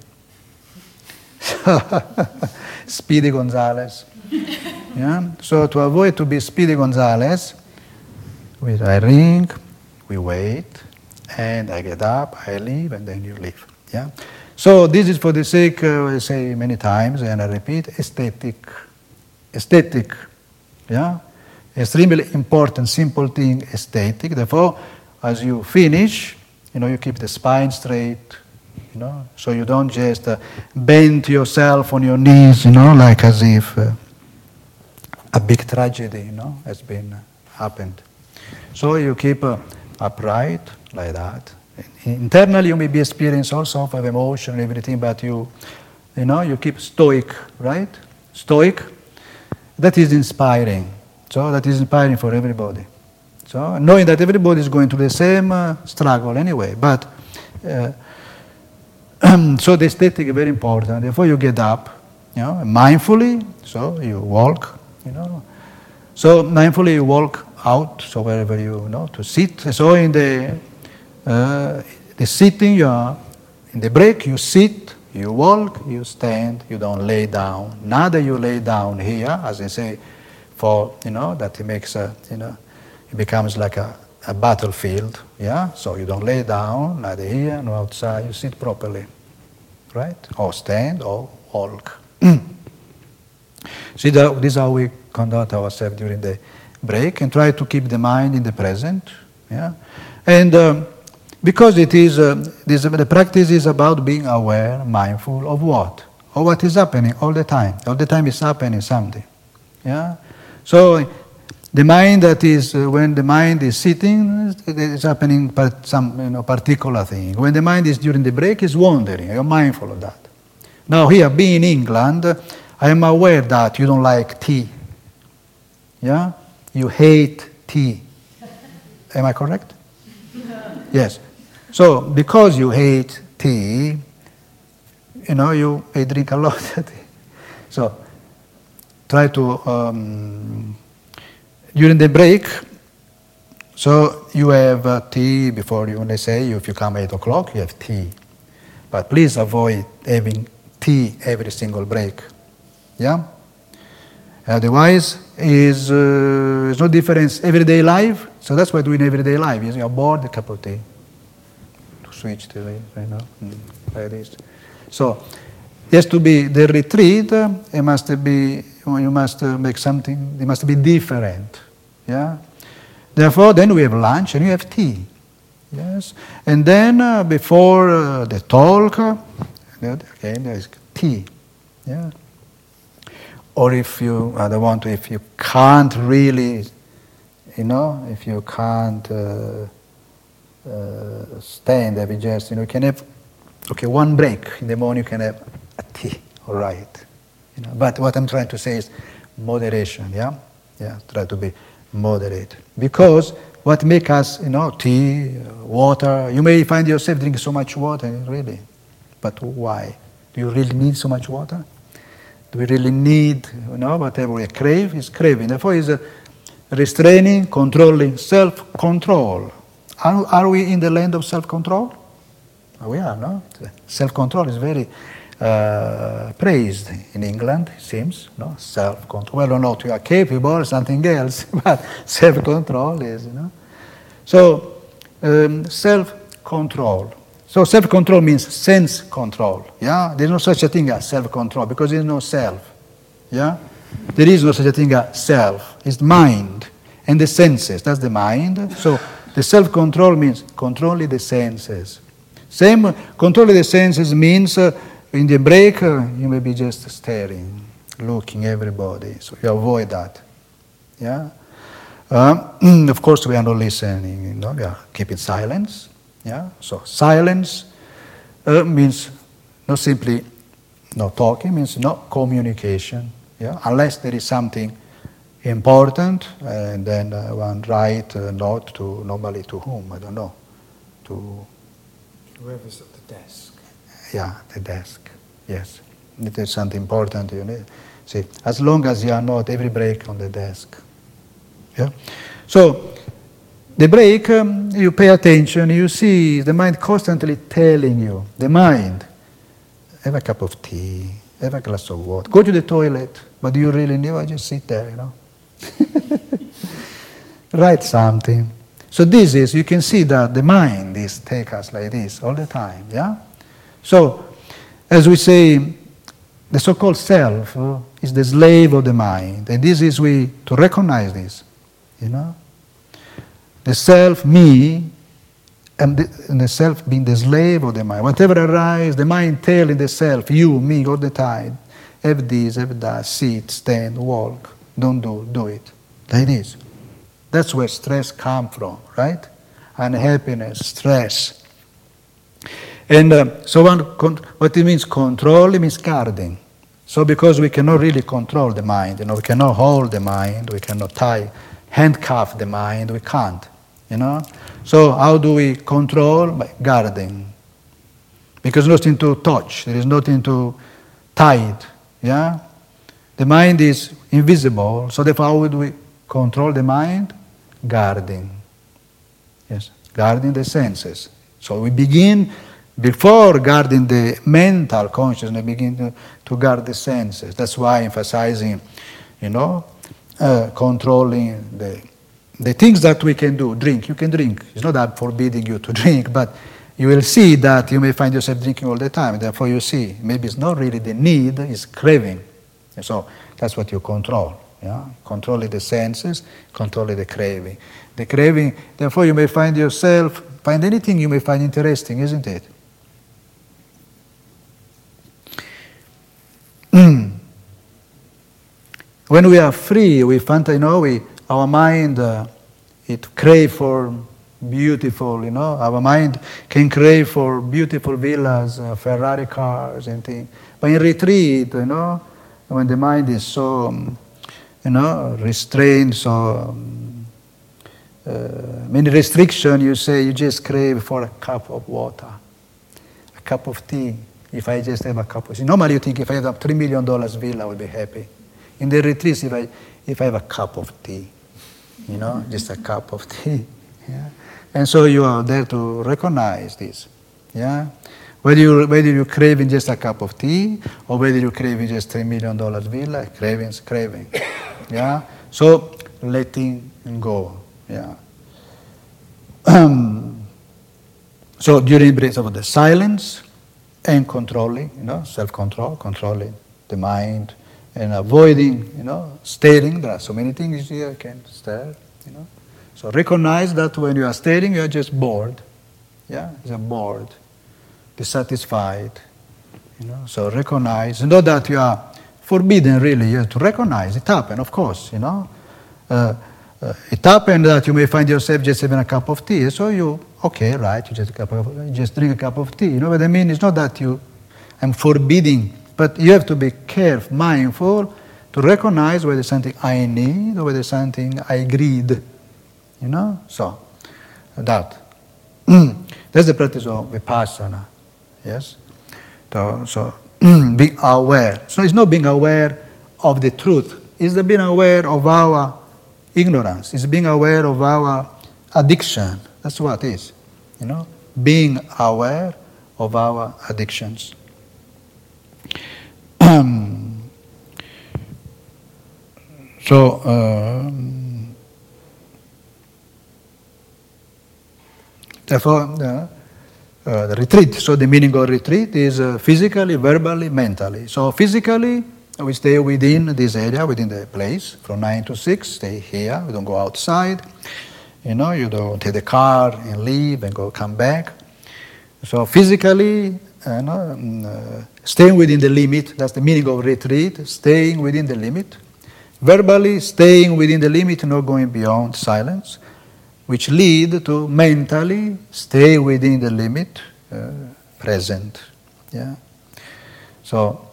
Speedy Gonzales. Yeah. So to avoid to be Speedy Gonzales, I ring, we wait, and I get up, I leave, and then you leave. Yeah. So this is for the sake, I say many times, and I repeat, aesthetic. Yeah. Extremely important, simple thing, aesthetic. Therefore, as you finish, you keep the spine straight, you know. So you don't just bend yourself on your knees, you know, like as if a big tragedy, you know, has been happened. So you keep upright like that. Internally you may be experiencing all sorts of emotion and everything, but you know, you keep stoic, right? Stoic. That is inspiring. So that is inspiring for everybody. So knowing that everybody is going through the same struggle anyway, but so the aesthetic is very important. Therefore you get up, you know, mindfully, so you walk, you know. So mindfully you walk out, so wherever you know, to sit. So in the sitting, you are, in the break, you sit, you walk, you stand, you don't lay down. Neither you lay down here, as I say, for, you know, that it makes you know, it becomes like a battlefield, yeah? So you don't lay down, neither here nor outside, you sit properly, right? Or stand or walk. See, this is how we conduct ourselves during the break, and try to keep the mind in the present, yeah? And because it is, the practice is about being aware, mindful of what? Of what is happening all the time. All the time is happening something, yeah? So the mind that is, when the mind is sitting, it is happening some, you know, particular thing. When the mind is during the break, it's wandering. You're mindful of that. Now here, being in England, I am aware that you don't like tea. Yeah? You hate tea. Am I correct? Yes. So because you hate tea, you know, you may drink a lot of tea. So try to, during the break, so you have tea before you, when they say, if you come 8 o'clock, you have tea. But please avoid having tea every single break. Yeah? Otherwise, is no difference everyday life. So that's what we do in everyday life. You're bored, a cup of tea. To switch to it, you know, like this. So, it has to be the retreat. It must be, you must make something. It must be different. Yeah. Therefore, then we have lunch and you have tea. Yes. And then before the talk, again there is tea. Yeah. Or if you if you can't really, you know, if you can't stand, have just, you know, you can have, okay, one break in the morning, you can have a tea, all right. You know, but what I'm trying to say is moderation, yeah? Yeah, try to be moderate. Because what makes us, you know, tea, water, you may find yourself drinking so much water, really. But why? Do you really need so much water? Do we really need, you know, whatever we crave is craving. Therefore, it's restraining, controlling, self-control. Are we in the land of self-control? We are, no? Self-control is very praised in England, it seems, no? Self-control. Well, or not, you are capable or something else, but self-control is, you know. So, self-control. So self-control means sense control, yeah? There is no such a thing as self-control because there is no self, yeah? There is no such a thing as self. It's mind and the senses, that's the mind. So the self-control means controlling the senses. Same, controlling the senses means in the break you may be just staring, looking everybody, so you avoid that, yeah? Of course we are not listening, you know, we are keeping silence. Yeah, so silence means not simply no talking, means no communication. Yeah, unless there is something important, and then one write a note to, normally to whom, I don't know, to whoever's at the desk. Yeah, the desk. Yes, if there's something important, you know. See, as long as you are not every break on the desk. Yeah, so. The break, you pay attention, you see the mind constantly telling you, the mind, have a cup of tea, have a glass of water, go to the toilet, but do you really need? I just sit there, you know. Write something. So this is, you can see that the mind is take us like this all the time, yeah? So, as we say, the so-called self is the slave of the mind, and this is to recognize this, you know. The self, me, and the self being the slave of the mind. Whatever arises, the mind telling the self, you, me, all the time, have this, have that, sit, stand, walk, don't do it. Like this. That's where stress comes from, right? Unhappiness, stress. And what it means control, it means guarding. So because we cannot really control the mind, we cannot hold the mind, we cannot handcuff the mind, we can't, So how do we control? By guarding. Because there's nothing to touch, there is nothing to tie it, yeah? The mind is invisible, so therefore how would we control the mind? Guarding. Yes, guarding the senses. So we begin, before guarding the mental consciousness, we begin to guard the senses. That's why emphasizing, controlling the things that we can do. Drink, you can drink. It's not that I'm forbidding you to drink, but you will see that you may find yourself drinking all the time. Therefore you see, maybe it's not really the need, it's craving. And so that's what you control. Yeah? Controlling the senses, controlling the craving. The craving, therefore you may find anything you may find interesting, isn't it? When we are free, we find, our mind, it craves for beautiful, our mind can crave for beautiful villas, Ferrari cars and things. But in retreat, when the mind is so, restrained, so many restrictions, you say you just crave for a cup of water, a cup of tea. If I just have a cup of tea. Normally you think if I have a $3 million villa, I will be happy. In the retreats, if I have a cup of tea, just a cup of tea. Yeah? And so you are there to recognize this. Yeah? Whether you're craving just a cup of tea, or whether you're craving just $3 million villa, craving's craving. Yeah? So letting go. Yeah. So during breath of the silence and controlling, self-control, controlling the mind, and avoiding, staring. There are so many things here you can stare, So recognize that when you are staring, you are just bored. Yeah, you're bored, dissatisfied. So recognize. Not that you are forbidden, really. You have to recognize it happened, of course. It happened that you may find yourself just having a cup of tea. So you just drink a cup of tea. You know what I mean? It's not that I'm forbidding. But you have to be careful, mindful, to recognize whether something I need or whether something I greed. So that. That's the practice of Vipassana. Yes? So being aware. So it's not being aware of the truth. It's the being aware of our ignorance. It's being aware of our addiction. That's what it is. Being aware of our addictions. Therefore, the retreat. So the meaning of retreat is physically, verbally, mentally. So physically, we stay within this area, within the place, from 9 to 6, stay here. We don't go outside. You don't take the car and leave and come back. So physically, staying within the limit, that's the meaning of retreat, staying within the limit. Verbally, staying within the limit, not going beyond silence, which lead to mentally stay within the limit, present. Yeah. So,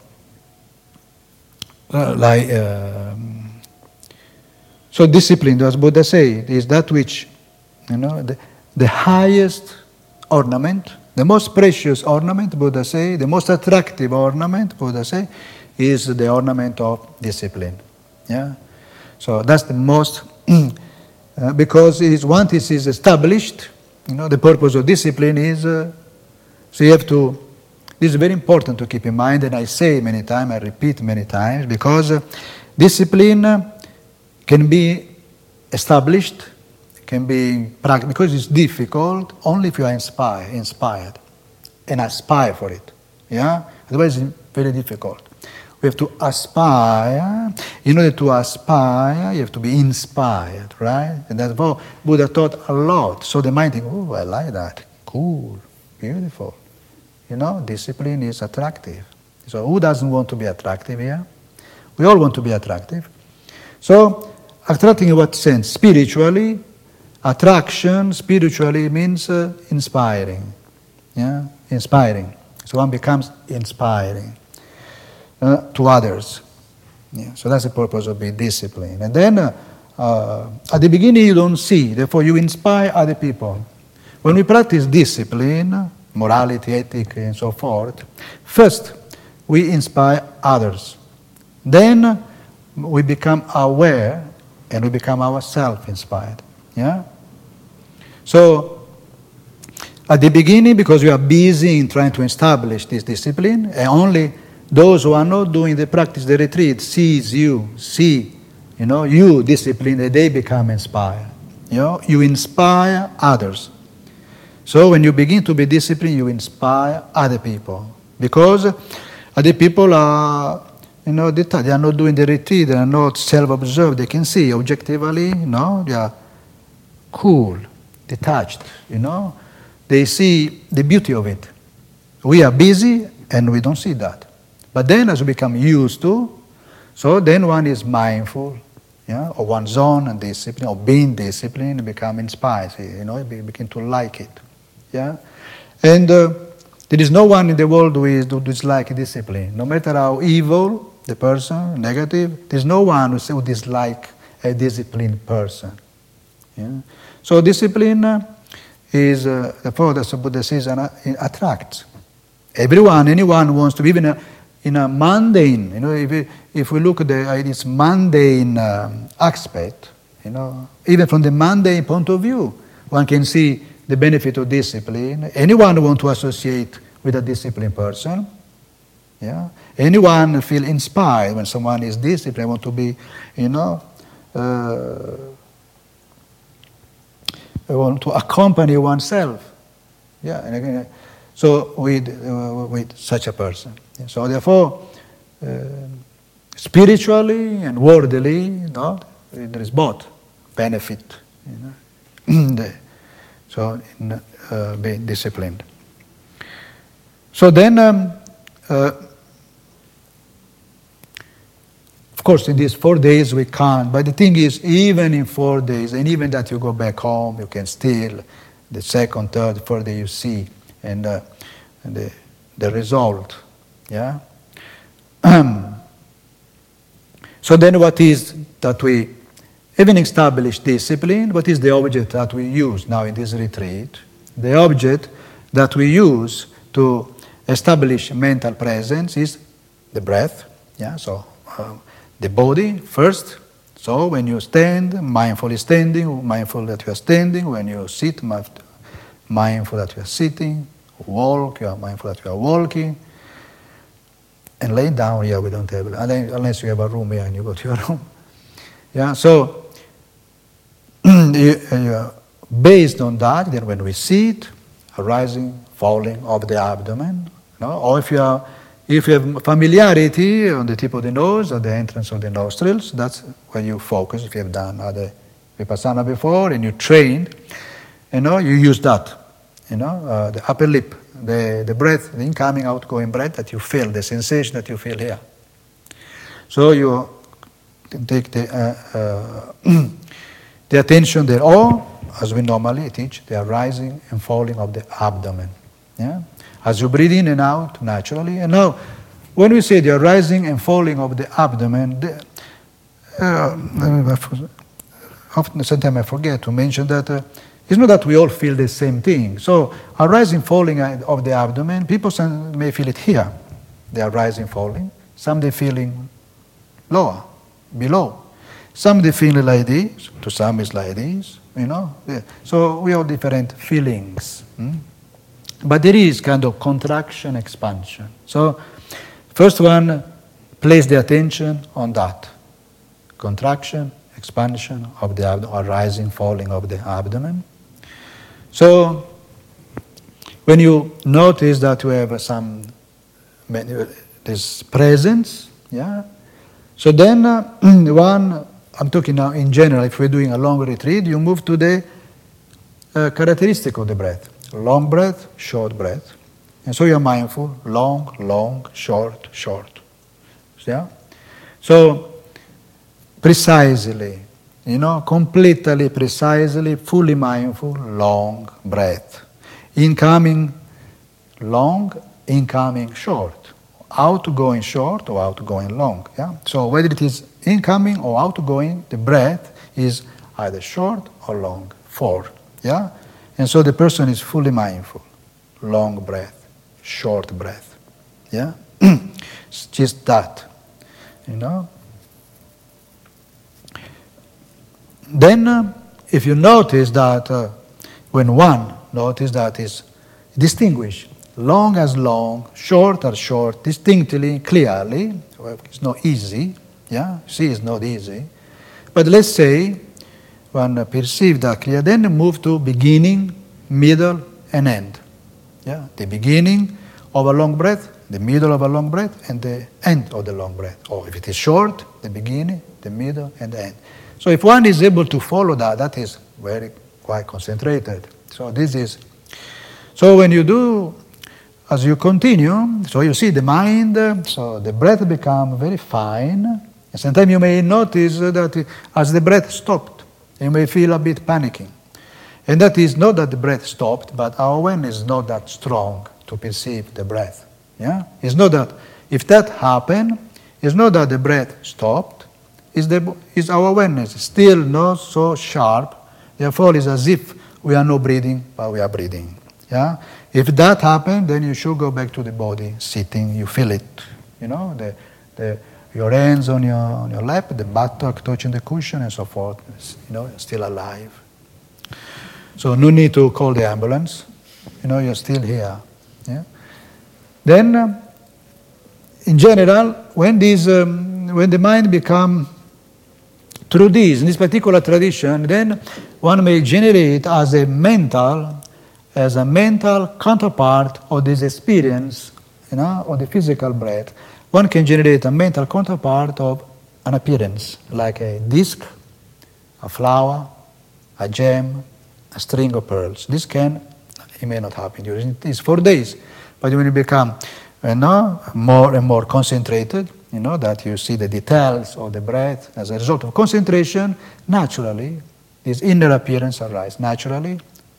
so discipline, as Buddha said, is that which, the highest ornament, the most precious ornament, Buddha say, the most attractive ornament, Buddha say, is the ornament of discipline. Yeah, so that's the most, because once it is established, the purpose of discipline is, so you have to, this is very important to keep in mind, and I say many times, I repeat many times, because discipline can be established, can be practiced, because it's difficult only if you are inspired, and aspire for it. Yeah, otherwise it's very difficult. We have to aspire. In order to aspire, you have to be inspired, right? And therefore, Buddha taught a lot. So the mind thinks, oh, I like that. cool, beautiful. Discipline is attractive. So who doesn't want to be attractive here? We all want to be attractive. So attracting in what sense? Spiritually, attraction spiritually means inspiring. Yeah, inspiring. So one becomes inspiring to others. Yeah, so that's the purpose of being disciplined. And then at the beginning you don't see, therefore you inspire other people. When we practice discipline, morality, ethic, and so forth, first we inspire others. Then we become aware and we become ourselves inspired. Yeah? So at the beginning, because we are busy in trying to establish this discipline, and only those who are not doing the practice, the retreat, see you discipline, and they become inspired. You inspire others. So when you begin to be disciplined, you inspire other people. Because other people are, they are not doing the retreat, they are not self-observed, they can see objectively, they are cool, detached, They see the beauty of it. We are busy and we don't see that. But then as we become used to, so then one is mindful, of one's own discipline, of being disciplined, become inspired, begin to like it. Yeah? And there is no one in the world who dislikes discipline. No matter how evil the person, negative, there's no one who dislikes a disciplined person. Yeah? So discipline is, therefore, the Buddha says, attracts. Anyone who wants to be, even in a mundane, if we look at this mundane aspect, even from the mundane point of view, one can see the benefit of discipline. Anyone who wants to associate with a disciplined person, anyone feel inspired when someone is disciplined, want to be, want to accompany oneself. Yeah, and again, so with such a person. So therefore, spiritually and worldly, there is both benefit. So in being disciplined. So then, of course, in these 4 days we can't. But the thing is, even in 4 days, and even that you go back home, you can still, the second, third, fourth day you see, and the result. Yeah. So then, what is that we even establish discipline? What is the object that we use now in this retreat? The object that we use to establish mental presence is the breath. Yeah. So the body first. So when you stand, mindfully standing, mindful that you are standing. When you sit, mindful that you are sitting. Walk, you are mindful that you are walking. And lay down, we don't have, unless you have a room here and you go to your room. Yeah, so based on that, then when we sit, arising, falling of the abdomen, or if you have familiarity on the tip of the nose or the entrance of the nostrils, that's where you focus. If you have done other vipassana before and you trained, you use that, the upper lip. The breath, the incoming, outgoing breath that you feel, the sensation that you feel here. So you take the attention there, or as we normally teach, the arising and falling of the abdomen. Yeah? As you breathe in and out naturally. And now, when we say the arising and falling of the abdomen, often sometimes I forget to mention that. It's not that we all feel the same thing. So, arising, falling of the abdomen, people may feel it here. They are rising, falling. Some they feeling lower, below. Some they feel like this. To some it's like this. So we have different feelings. But there is kind of contraction, expansion. So, first one, place the attention on that. Contraction, expansion of the abdomen, arising, falling of the abdomen. So, when you notice that you have this presence, yeah. So then, I'm talking now in general. If we're doing a long retreat, you move to the characteristic of the breath. long breath, short breath. And so you're mindful, long, long, short, short. Yeah? So, precisely, completely, precisely, fully mindful, long breath. Incoming, long, incoming, short. Outgoing short or outgoing long. Yeah? So whether it is incoming or outgoing, the breath is either short or long. 4. Yeah? And so the person is fully mindful. Long breath, short breath. Yeah? It's just that. Then if you notice that when one notice that is distinguished, long as long, short as short, distinctly, clearly. It's not easy. Yeah, see, it's not easy. But let's say one perceive that clear, then move to beginning, middle, and end. Yeah, the beginning of a long breath, the middle of a long breath, and the end of the long breath. Or if it is short, the beginning, the middle, and the end. So if one is able to follow that, that is quite concentrated. So this is. So when you do. As you continue, so you see the mind, so the breath becomes very fine. And sometimes you may notice that as the breath stopped, you may feel a bit panicking. And that is not that the breath stopped, but our awareness is not that strong to perceive the breath. Yeah? It's not that, if that happened, it's not that the breath stopped, it's our awareness still not so sharp, therefore it's as if we are not breathing, but we are breathing. Yeah? If that happens, then you should go back to the body, sitting, you feel it. Your hands on your lap, the buttock touching the cushion and so forth, still alive. So no need to call the ambulance, you're still here. Yeah? Then, in general, when the mind becomes, through in this particular tradition, then one may generate as a mental counterpart of this experience, of the physical breath. One can generate a mental counterpart of an appearance, like a disc, a flower, a gem, a string of pearls. It may not happen during these 4 days, but when you become more and more concentrated, that you see the details of the breath as a result of concentration, naturally, this inner appearance arises naturally,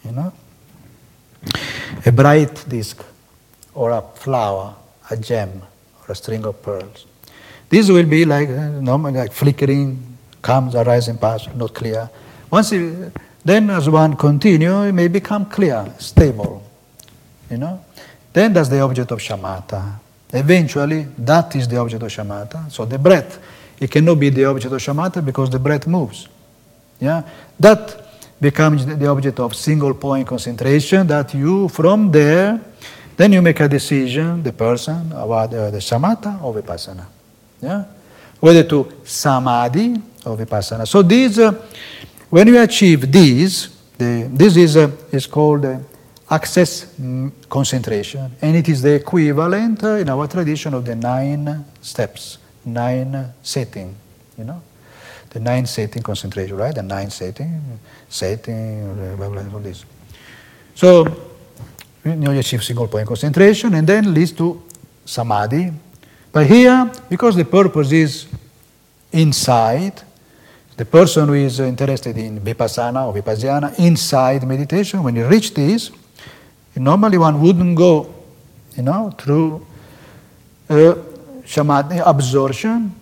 A bright disc, or a flower, a gem, or a string of pearls. This will be like flickering, comes, arising, pass, not clear. Then as one continues, it may become clear, stable. Then that's the object of shamatha. Eventually, that is the object of shamatha. So the breath, it cannot be the object of shamatha because the breath moves. Yeah, that becomes the object of single point concentration. That you, from there, then you make a decision, the person, about the shamatha or vipassana. Yeah, whether to samadhi or vipassana. So these, when you achieve these, this is called access concentration, and it is the equivalent in our tradition of the 9 steps, 9 setting, the 9 setting concentration, right? The 9 setting, blah, blah, all this. So you achieve single point concentration, and then leads to samadhi. But here, because the purpose is inside, the person who is interested in vipassana or vipassana, inside meditation, when you reach this, normally one wouldn't go, through samadhi, absorption,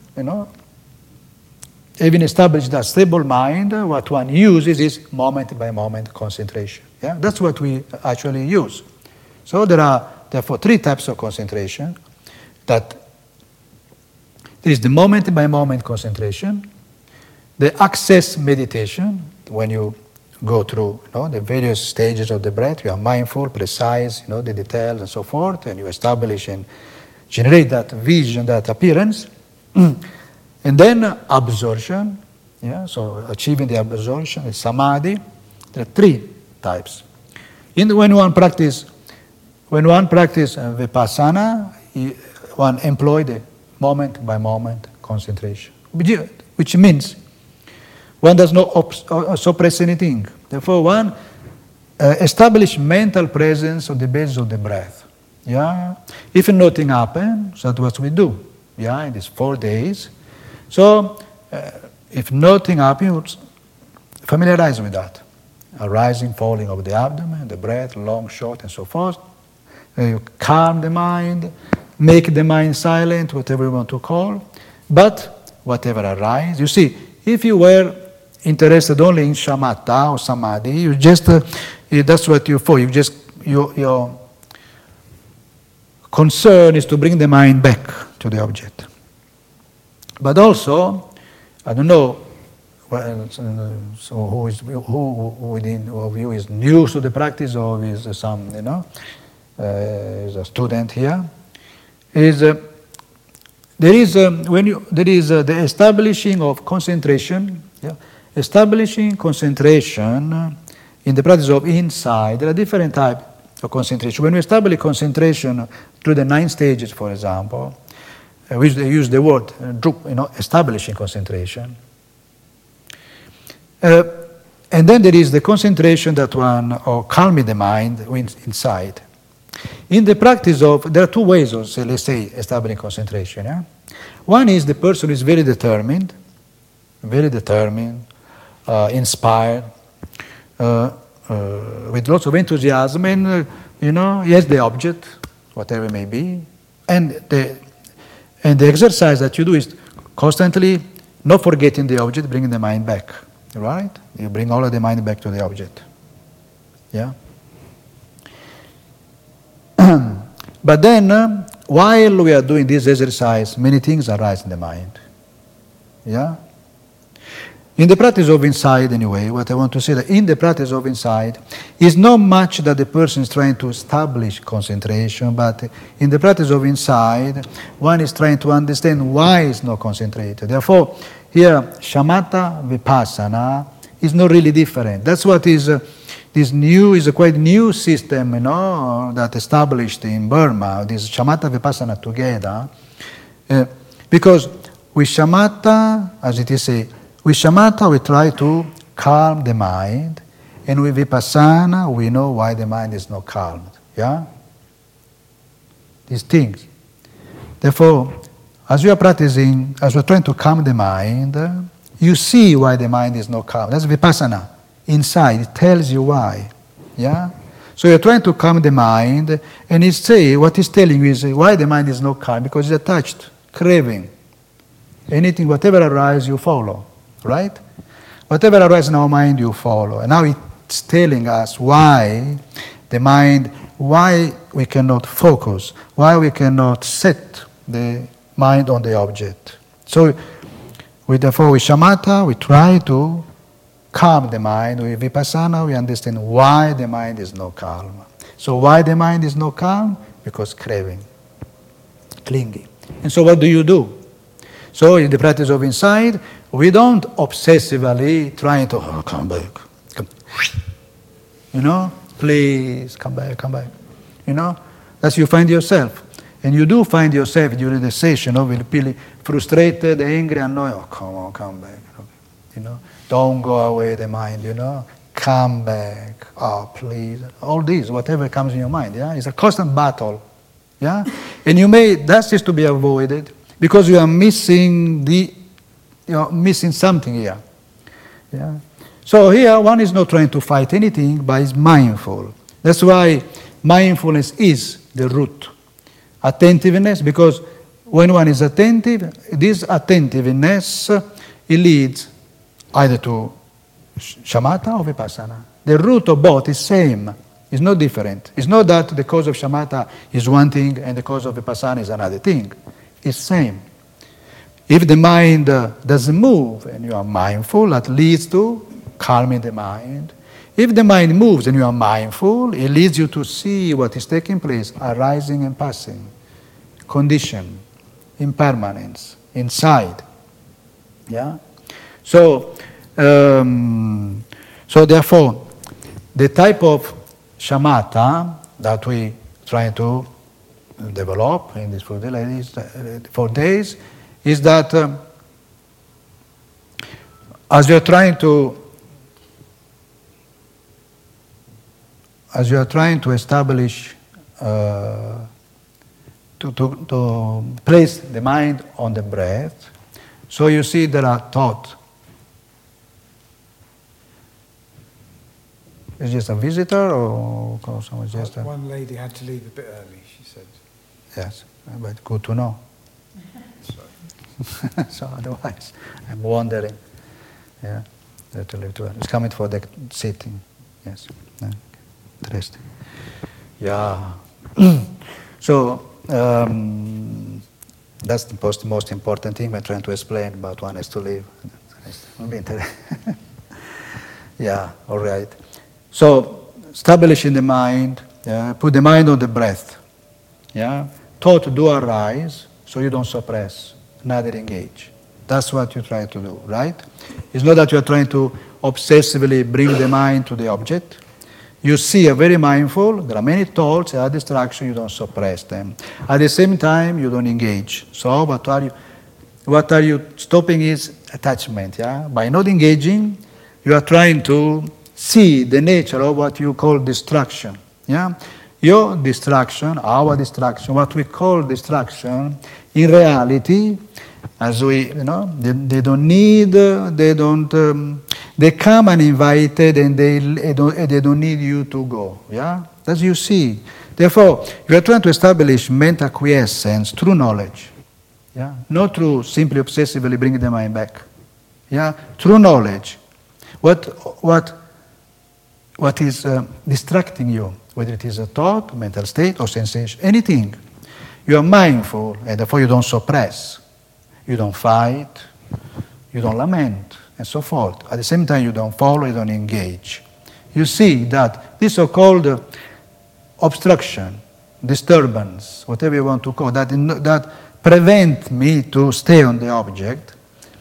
Having established that stable mind, what one uses is moment-by-moment concentration. Yeah, that's what we actually use. So there are therefore 3 types of concentration. That there is the moment-by-moment concentration, the access meditation, when you go through the various stages of the breath, you are mindful, precise, the details and so forth, and you establish and generate that vision, that appearance. And then absorption, so achieving the absorption is samadhi. There are 3 types. When one practice vipassana, one employ the moment-by-moment concentration, which means one does not suppress anything. Therefore, one establish mental presence on the basis of the breath. Yeah? If nothing happens, that's what we do. Yeah, in these 4 days. So, if nothing happens, familiarize with that. A rising, falling of the abdomen, the breath, long, short, and so forth. You calm the mind, make the mind silent, whatever you want to call. But whatever arises, you see, if you were interested only in shamatha or samadhi, you just that's what you for. You just your concern is to bring the mind back to the object. But also, I don't know. Well, so who within of you is new to the practice, or is some is a student here? There is the establishing of concentration. Yeah? Establishing concentration in the practice of insight. There are different types of concentration. When we establish concentration through the 9 stages, for example, which they use the word establishing concentration. And then there is the concentration that one, or calming the mind inside. In the practice of, there are 2 ways of, let's say, establishing concentration. Yeah? One is the person is very determined, inspired, with lots of enthusiasm, and he has the object, whatever it may be, and the exercise that you do is constantly not forgetting the object, bringing the mind back. Right? You bring all of the mind back to the object. Yeah? But then, while we are doing this exercise, many things arise in the mind. Yeah? In the practice of insight, anyway, what I want to say that in the practice of insight, is not much that the person is trying to establish concentration, but in the practice of insight, one is trying to understand why it's not concentrated. Therefore, here, shamatha vipassana is not really different. That's what is this new, is a quite new system, that established in Burma, this shamatha vipassana together, because with shamatha, as it is said, with shamatha we try to calm the mind, and with vipassana we know why the mind is not calmed. Yeah? These things. Therefore, as you are practicing, as you are trying to calm the mind, you see why the mind is not calm. That's vipassana. Inside, it tells you why. Yeah? So you're trying to calm the mind, and what it's telling you is why the mind is not calm, because it's attached, craving. Anything, whatever arises, you follow. Right? Whatever arises in our mind, you follow. And now it's telling us why the mind, why we cannot focus, why we cannot set the mind on the object. So, therefore, with shamatha, we try to calm the mind. With vipassana, we understand why the mind is not calm. So, why the mind is not calm? Because craving, clinging. And so, what do? So, in the practice of insight, we don't obsessively try to come back. Please come back. That's you find yourself. And you do find yourself during the session, really frustrated, angry, annoyed. Oh, come on, come back. Don't go away, the mind, Come back. Oh, please. All this, whatever comes in your mind, yeah? It's a constant battle, yeah? And that is to be avoided because you are missing something here, yeah? So here, one is not trying to fight anything, but is mindful. That's why mindfulness is the root. Attentiveness, because when one is attentive, this attentiveness, it leads either to shamatha or vipassana. The root of both is same. It's not different. It's not that the cause of shamatha is one thing and the cause of vipassana is another thing. It's same. If the mind doesn't move and you are mindful, that leads to calming the mind. If the mind moves and you are mindful, it leads you to see what is taking place, arising and passing, condition, impermanence, inside. Yeah? So therefore, the type of shamatha that we try to develop in these 4 days is that as you're trying to as you are trying to establish, to place the mind on the breath, so you see there are thoughts. Is just a visitor or someone just a... One lady had to leave a bit early, she said. Yes, but good to know. So otherwise, I'm wondering. Yeah, that it's coming for the sitting. Yes, interesting. Yeah. So that's the most important thing we're trying to explain about one has to leave. Yeah. All right. So establishing the mind, put the mind on the breath. Yeah. Thought do arise, so you don't suppress, neither engage. That's what you try to do, right? It's not that you're trying to obsessively bring the mind to the object. You see, are very mindful, there are many thoughts, there are distractions, you don't suppress them. At the same time, you don't engage. So what are you stopping is attachment, yeah? By not engaging, you are trying to see the nature of what you call distraction, yeah? Your distraction, our distraction, what we call distraction, in reality, as we, they don't need, they come uninvited and they don't need you to go, yeah? As you see. Therefore, you are trying to establish mental quiescence through knowledge, yeah? Not through simply obsessively bringing the mind back, yeah? Through knowledge. What is distracting you, whether it is a thought, mental state, or sensation, anything. You are mindful, and therefore you don't suppress. You don't fight, you don't lament, and so forth. At the same time, you don't follow, you don't engage. You see that this so-called obstruction, disturbance, whatever you want to call that prevent me to stay on the object,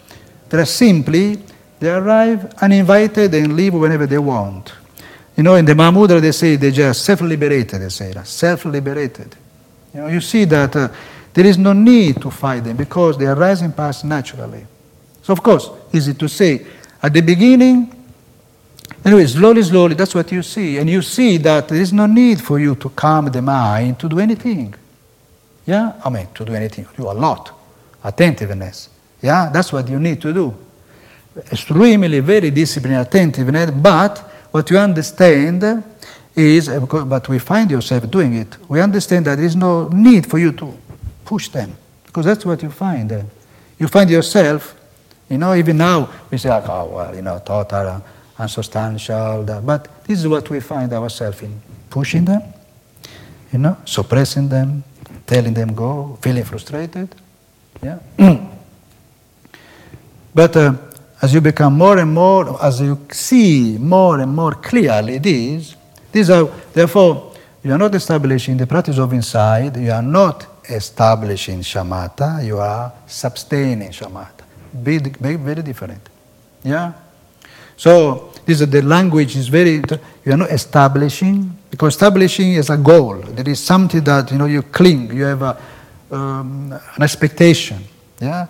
they arrive uninvited and leave whenever they want. In the Mahamudra they say they just self-liberated, they say, self-liberated. You see that there is no need to fight them because they arise and pass naturally. So of course, easy to say. At the beginning, anyway, slowly, that's what you see. And you see that there is no need for you to calm the mind to do anything. Yeah? To do anything. You do a lot. Attentiveness. Yeah? That's what you need to do. Extremely, very disciplined attentiveness, but what you understand is, but we find yourself doing it, we understand that there is no need for you to push them, because that's what you find. You find yourself, even now, we say, thoughts are unsubstantial, but this is what we find ourselves in, pushing them, suppressing them, telling them go, feeling frustrated, yeah. But as you become more and more, as you see more and more clearly these are, therefore, you are not establishing the practice of insight, you are not establishing shamatha, you are sustaining shamatha. Very different. Yeah? So, the language is you are not establishing, because establishing is a goal. There is something that, you cling, you have an expectation. Yeah?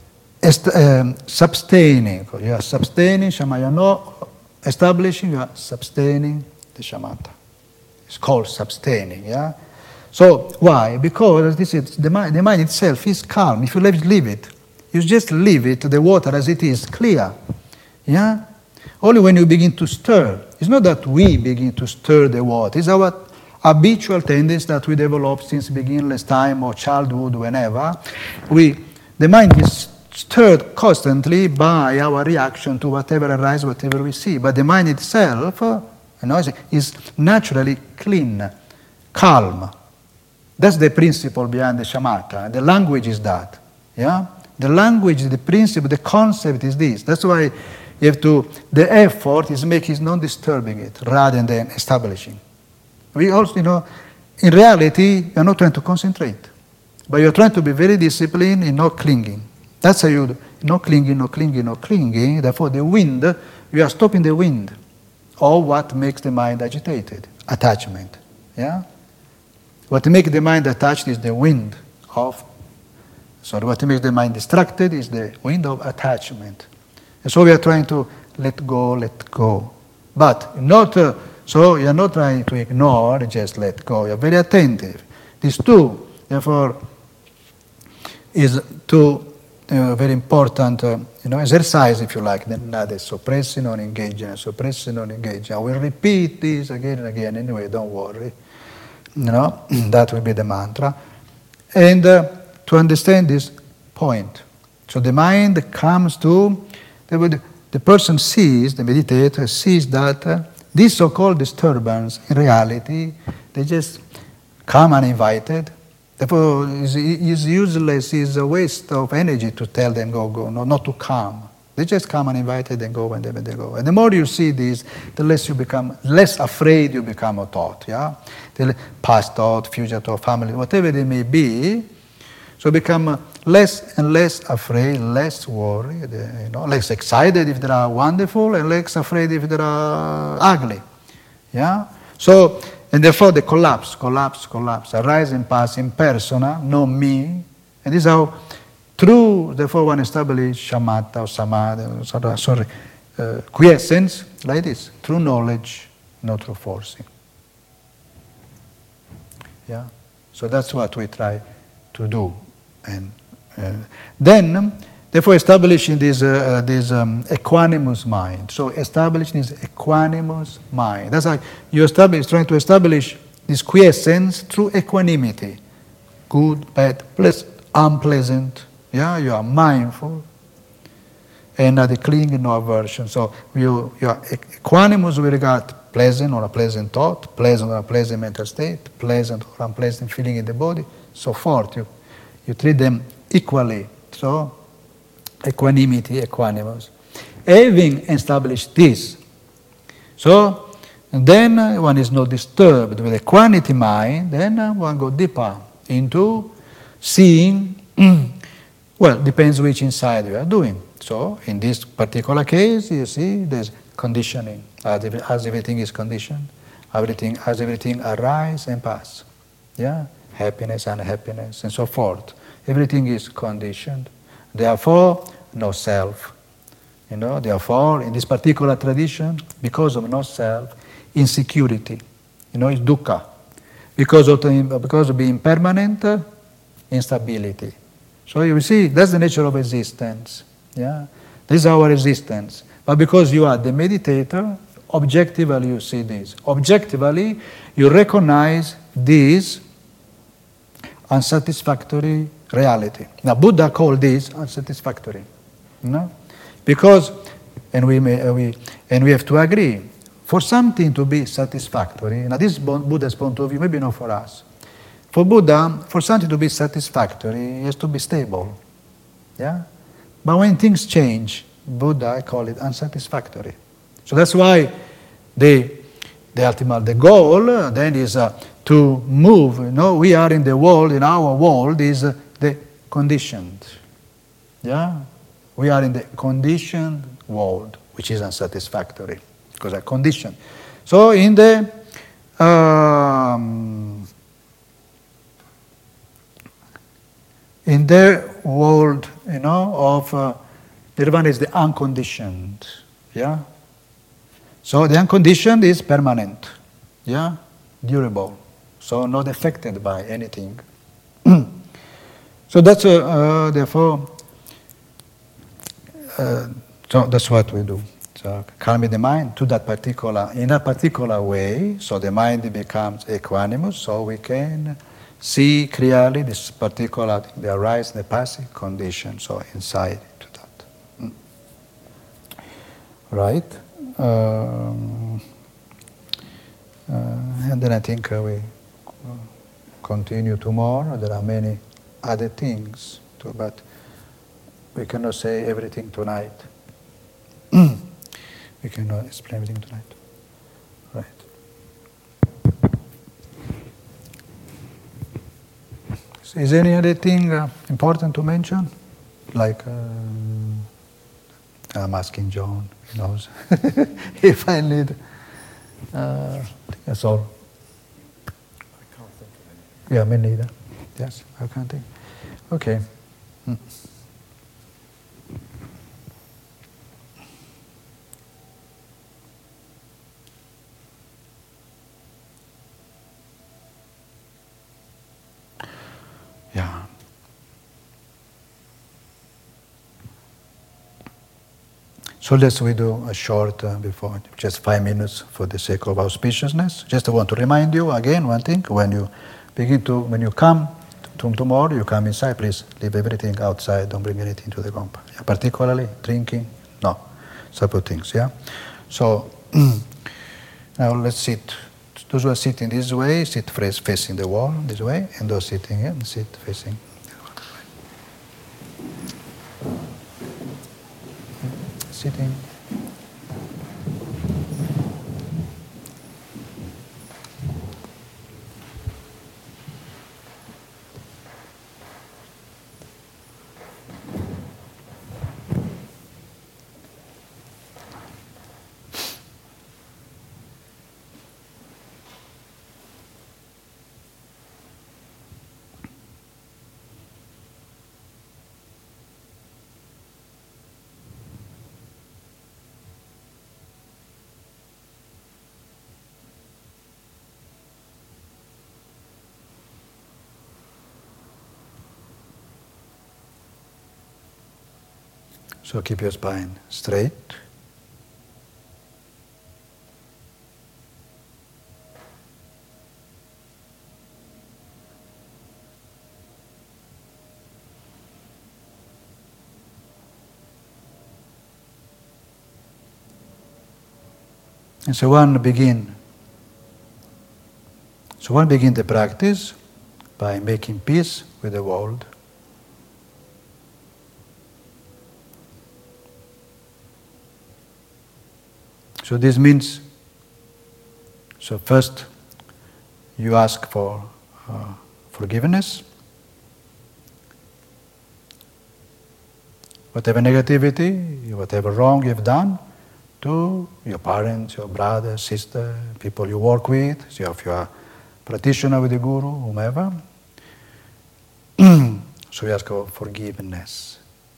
Sustaining. You are sustaining shamatha. You are not establishing, you are sustaining the shamatha. It's called sustaining, yeah? So, why? Because this is the mind itself is calm. If you leave it, you just leave it, the water as it is, clear. Yeah? Only when you begin to stir. It's not that we begin to stir the water. It's our habitual tendency that we develop since beginningless time or childhood, whenever. The mind is stirred constantly by our reaction to whatever arises, whatever we see. But the mind itself, is naturally clean, calm. That's the principle behind the shamatha. The language is that. Yeah? The language, the principle, the concept is this. That's why the effort is not disturbing it rather than establishing. We also, in reality, you're not trying to concentrate, but you're trying to be very disciplined in not clinging. That's how you do. No clinging. Therefore, the wind, you are stopping the wind. Or what makes the mind agitated? Attachment. Yeah? What makes the mind attached is the wind of... what makes the mind distracted is the wind of attachment. And so we are trying to let go. But not So you're not trying to ignore, just let go. You're very attentive. These two, therefore, is two very important exercise, if you like, that is suppressing or engaging, suppressing or engaging. I will repeat this again and again anyway, don't worry. That will be the mantra. And to understand this point. So the mind comes to, the person sees, the meditator sees that this so-called disturbance, in reality, they just come uninvited. Therefore, it's useless, it's a waste of energy to tell them go, no, not to come. They just come uninvited and go whenever they go. And the more you see this, the less you become, less afraid you become of thought, yeah? The past thought, future thought, family, whatever they may be. So become less and less afraid, less worried, less excited if they are wonderful, and less afraid if they are ugly, yeah? So, and therefore the collapse, arise and pass in persona, no me. And this is how, through, therefore one establishes shamatha or samadhi, quiescence, like this, through knowledge, not through forcing. Yeah? So that's what we try to do. And then, therefore establishing this equanimous mind. So establishing this equanimous mind. That's how you trying to establish this quiescence through equanimity. Good, bad, pleasant, unpleasant. Yeah, you are mindful. And the clinging, no aversion. So you are equanimous with regard to pleasant or unpleasant thought, pleasant or unpleasant mental state, pleasant or unpleasant feeling in the body, so forth. You treat them equally. So equanimity, equanimous. Having established this, so then one is not disturbed with equanimity mind, then one goes deeper into seeing, well, depends which inside you are doing. So in this particular case, you see, there's conditioning, as everything is conditioned, as everything arises and passes. Yeah, happiness, unhappiness, and so forth. Everything is conditioned. Therefore, no self. Therefore, in this particular tradition, because of no self, insecurity, is dukkha. Because of being permanent, instability. So you see, that's the nature of existence. Yeah, this is our existence. But because you are the meditator, objectively you see this. Objectively, you recognize this unsatisfactory reality. Now, Buddha called this unsatisfactory. Because, and we have to agree, for something to be satisfactory, now this is Buddha's point of view, maybe not for us. For Buddha, for something to be satisfactory, it has to be stable. Yeah? But when things change, Buddha call it unsatisfactory. So that's why the goal then is to move. We are in the world, in our world is the conditioned. Yeah? We are in the conditioned world, which is unsatisfactory, because I'm conditioned. So in the world, of Nirvana is the unconditioned. Yeah? So the unconditioned is permanent. Yeah? Durable. So not affected by anything. So that's therefore. So that's what we do. So calming the mind in a particular way. So the mind becomes equanimous. So we can see clearly this particular, the arise and the passing condition. So inside to that. Right. And then I think we continue tomorrow. There are many other things too, but we cannot say everything tonight. We cannot explain everything tonight. Right. Is there any other thing important to mention? Like, I'm asking John, he knows. If I need, that's all. I can't think of any. Yeah, me neither. Yes, I can't think. Okay. Yeah. So we do a short before, just 5 minutes for the sake of auspiciousness. Just I want to remind you again one thing: when you come tomorrow, you come inside. Please leave everything outside. Don't bring anything to the compa. Yeah, particularly drinking, no, type of things. Yeah. So now let's sit. Those who are sitting this way, sit facing the wall this way, and those sitting here, sit facing. Sitting. So keep your spine straight. And so one begin the practice by making peace with the world. So this means, so first you ask for forgiveness. Whatever negativity, whatever wrong you've done to your parents, your brother, sister, people you work with, so if you are practitioner with the guru, whomever. So we ask for forgiveness.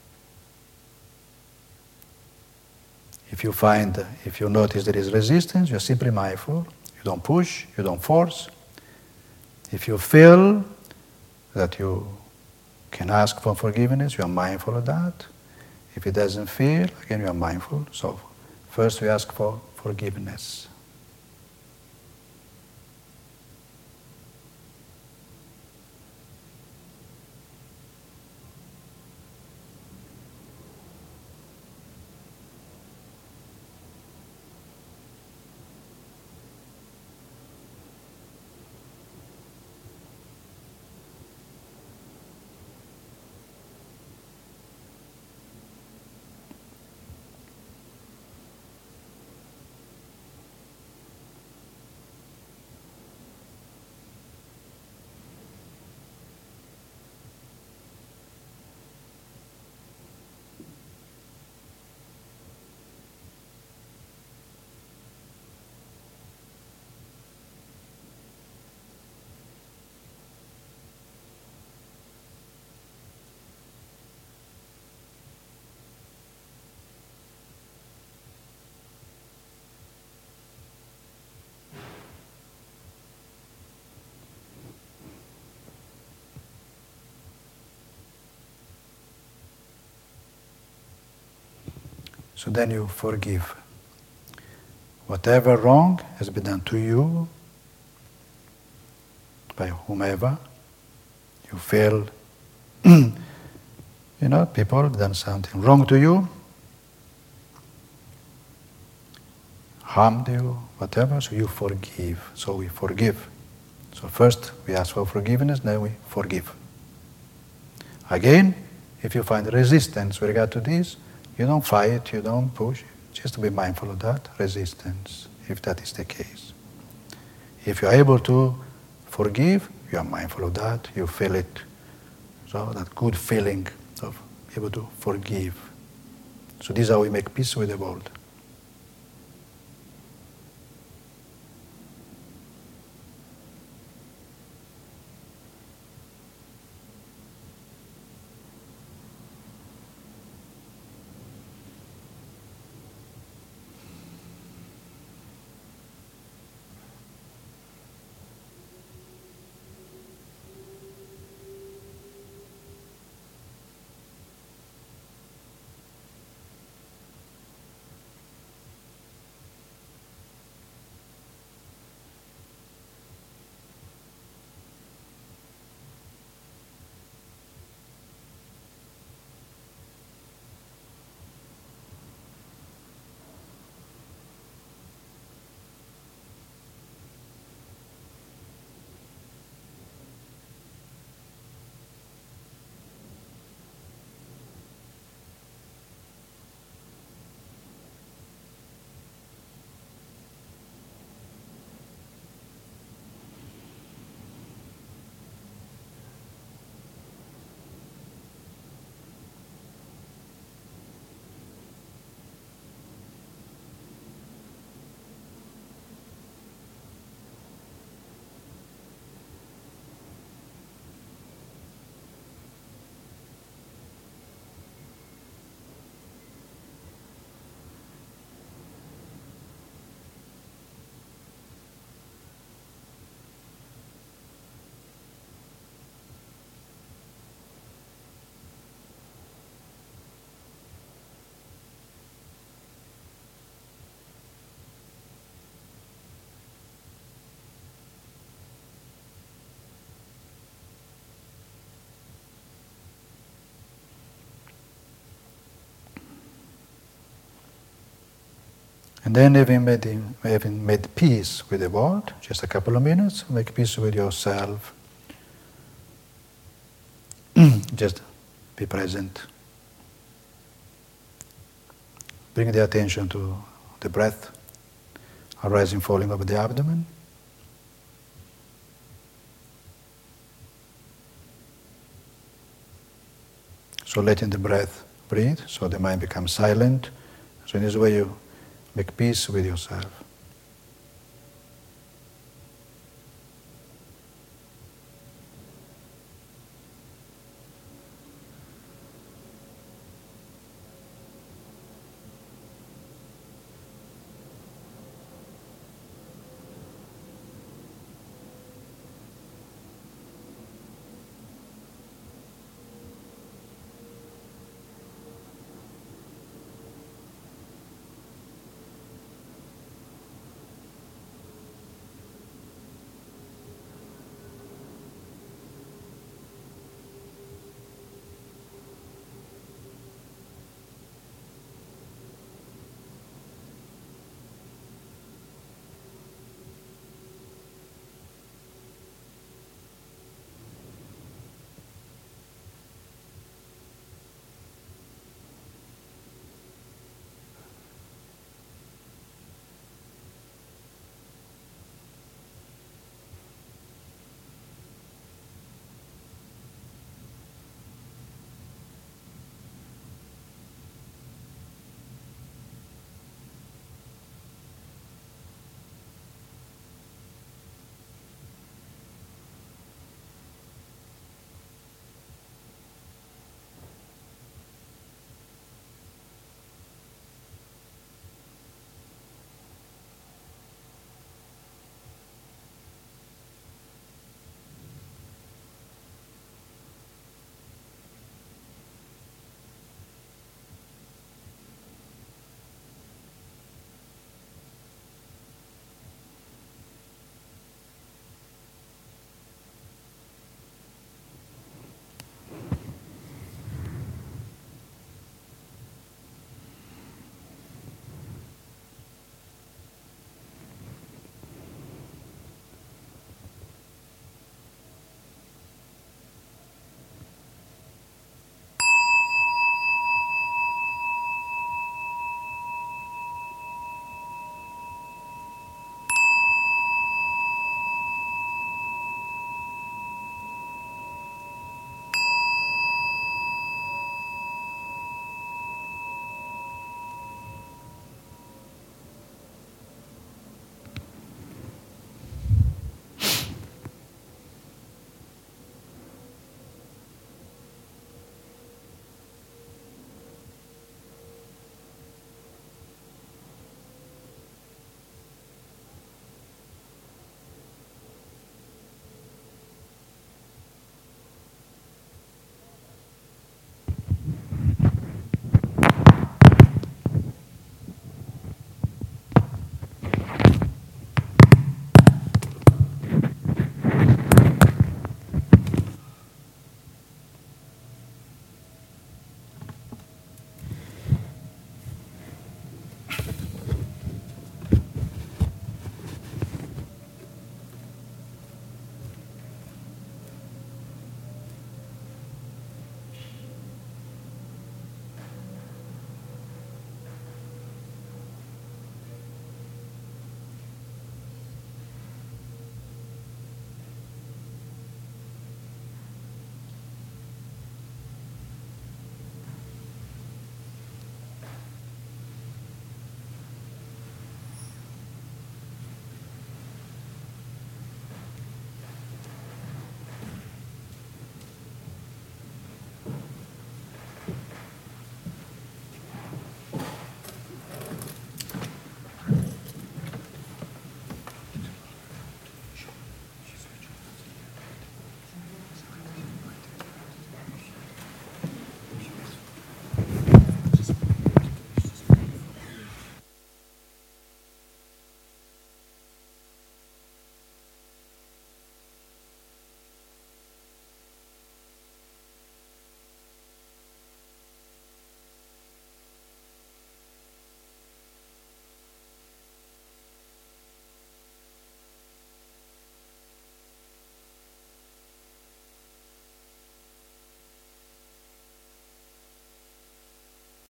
If you notice there is resistance, you're simply mindful. You don't push, you don't force. If you feel that you can ask for forgiveness, you are mindful of that. If it doesn't feel, again you are mindful. So first we ask for forgiveness. So then you forgive. Whatever wrong has been done to you by whomever, you feel, people have done something wrong to you, harmed you, whatever, so you forgive. So we forgive. So first we ask for forgiveness, then we forgive. Again, if you find resistance with regard to this, you don't fight, you don't push, just to be mindful of that resistance, if that is the case. If you are able to forgive, you are mindful of that, you feel it. So that good feeling of able to forgive. So this is how we make peace with the world. And then having made peace with the world, just a couple of minutes, make peace with yourself. Just be present. Bring the attention to the breath, arising, falling of the abdomen. So letting the breath breathe, so the mind becomes silent. So in this way you make peace with yourself.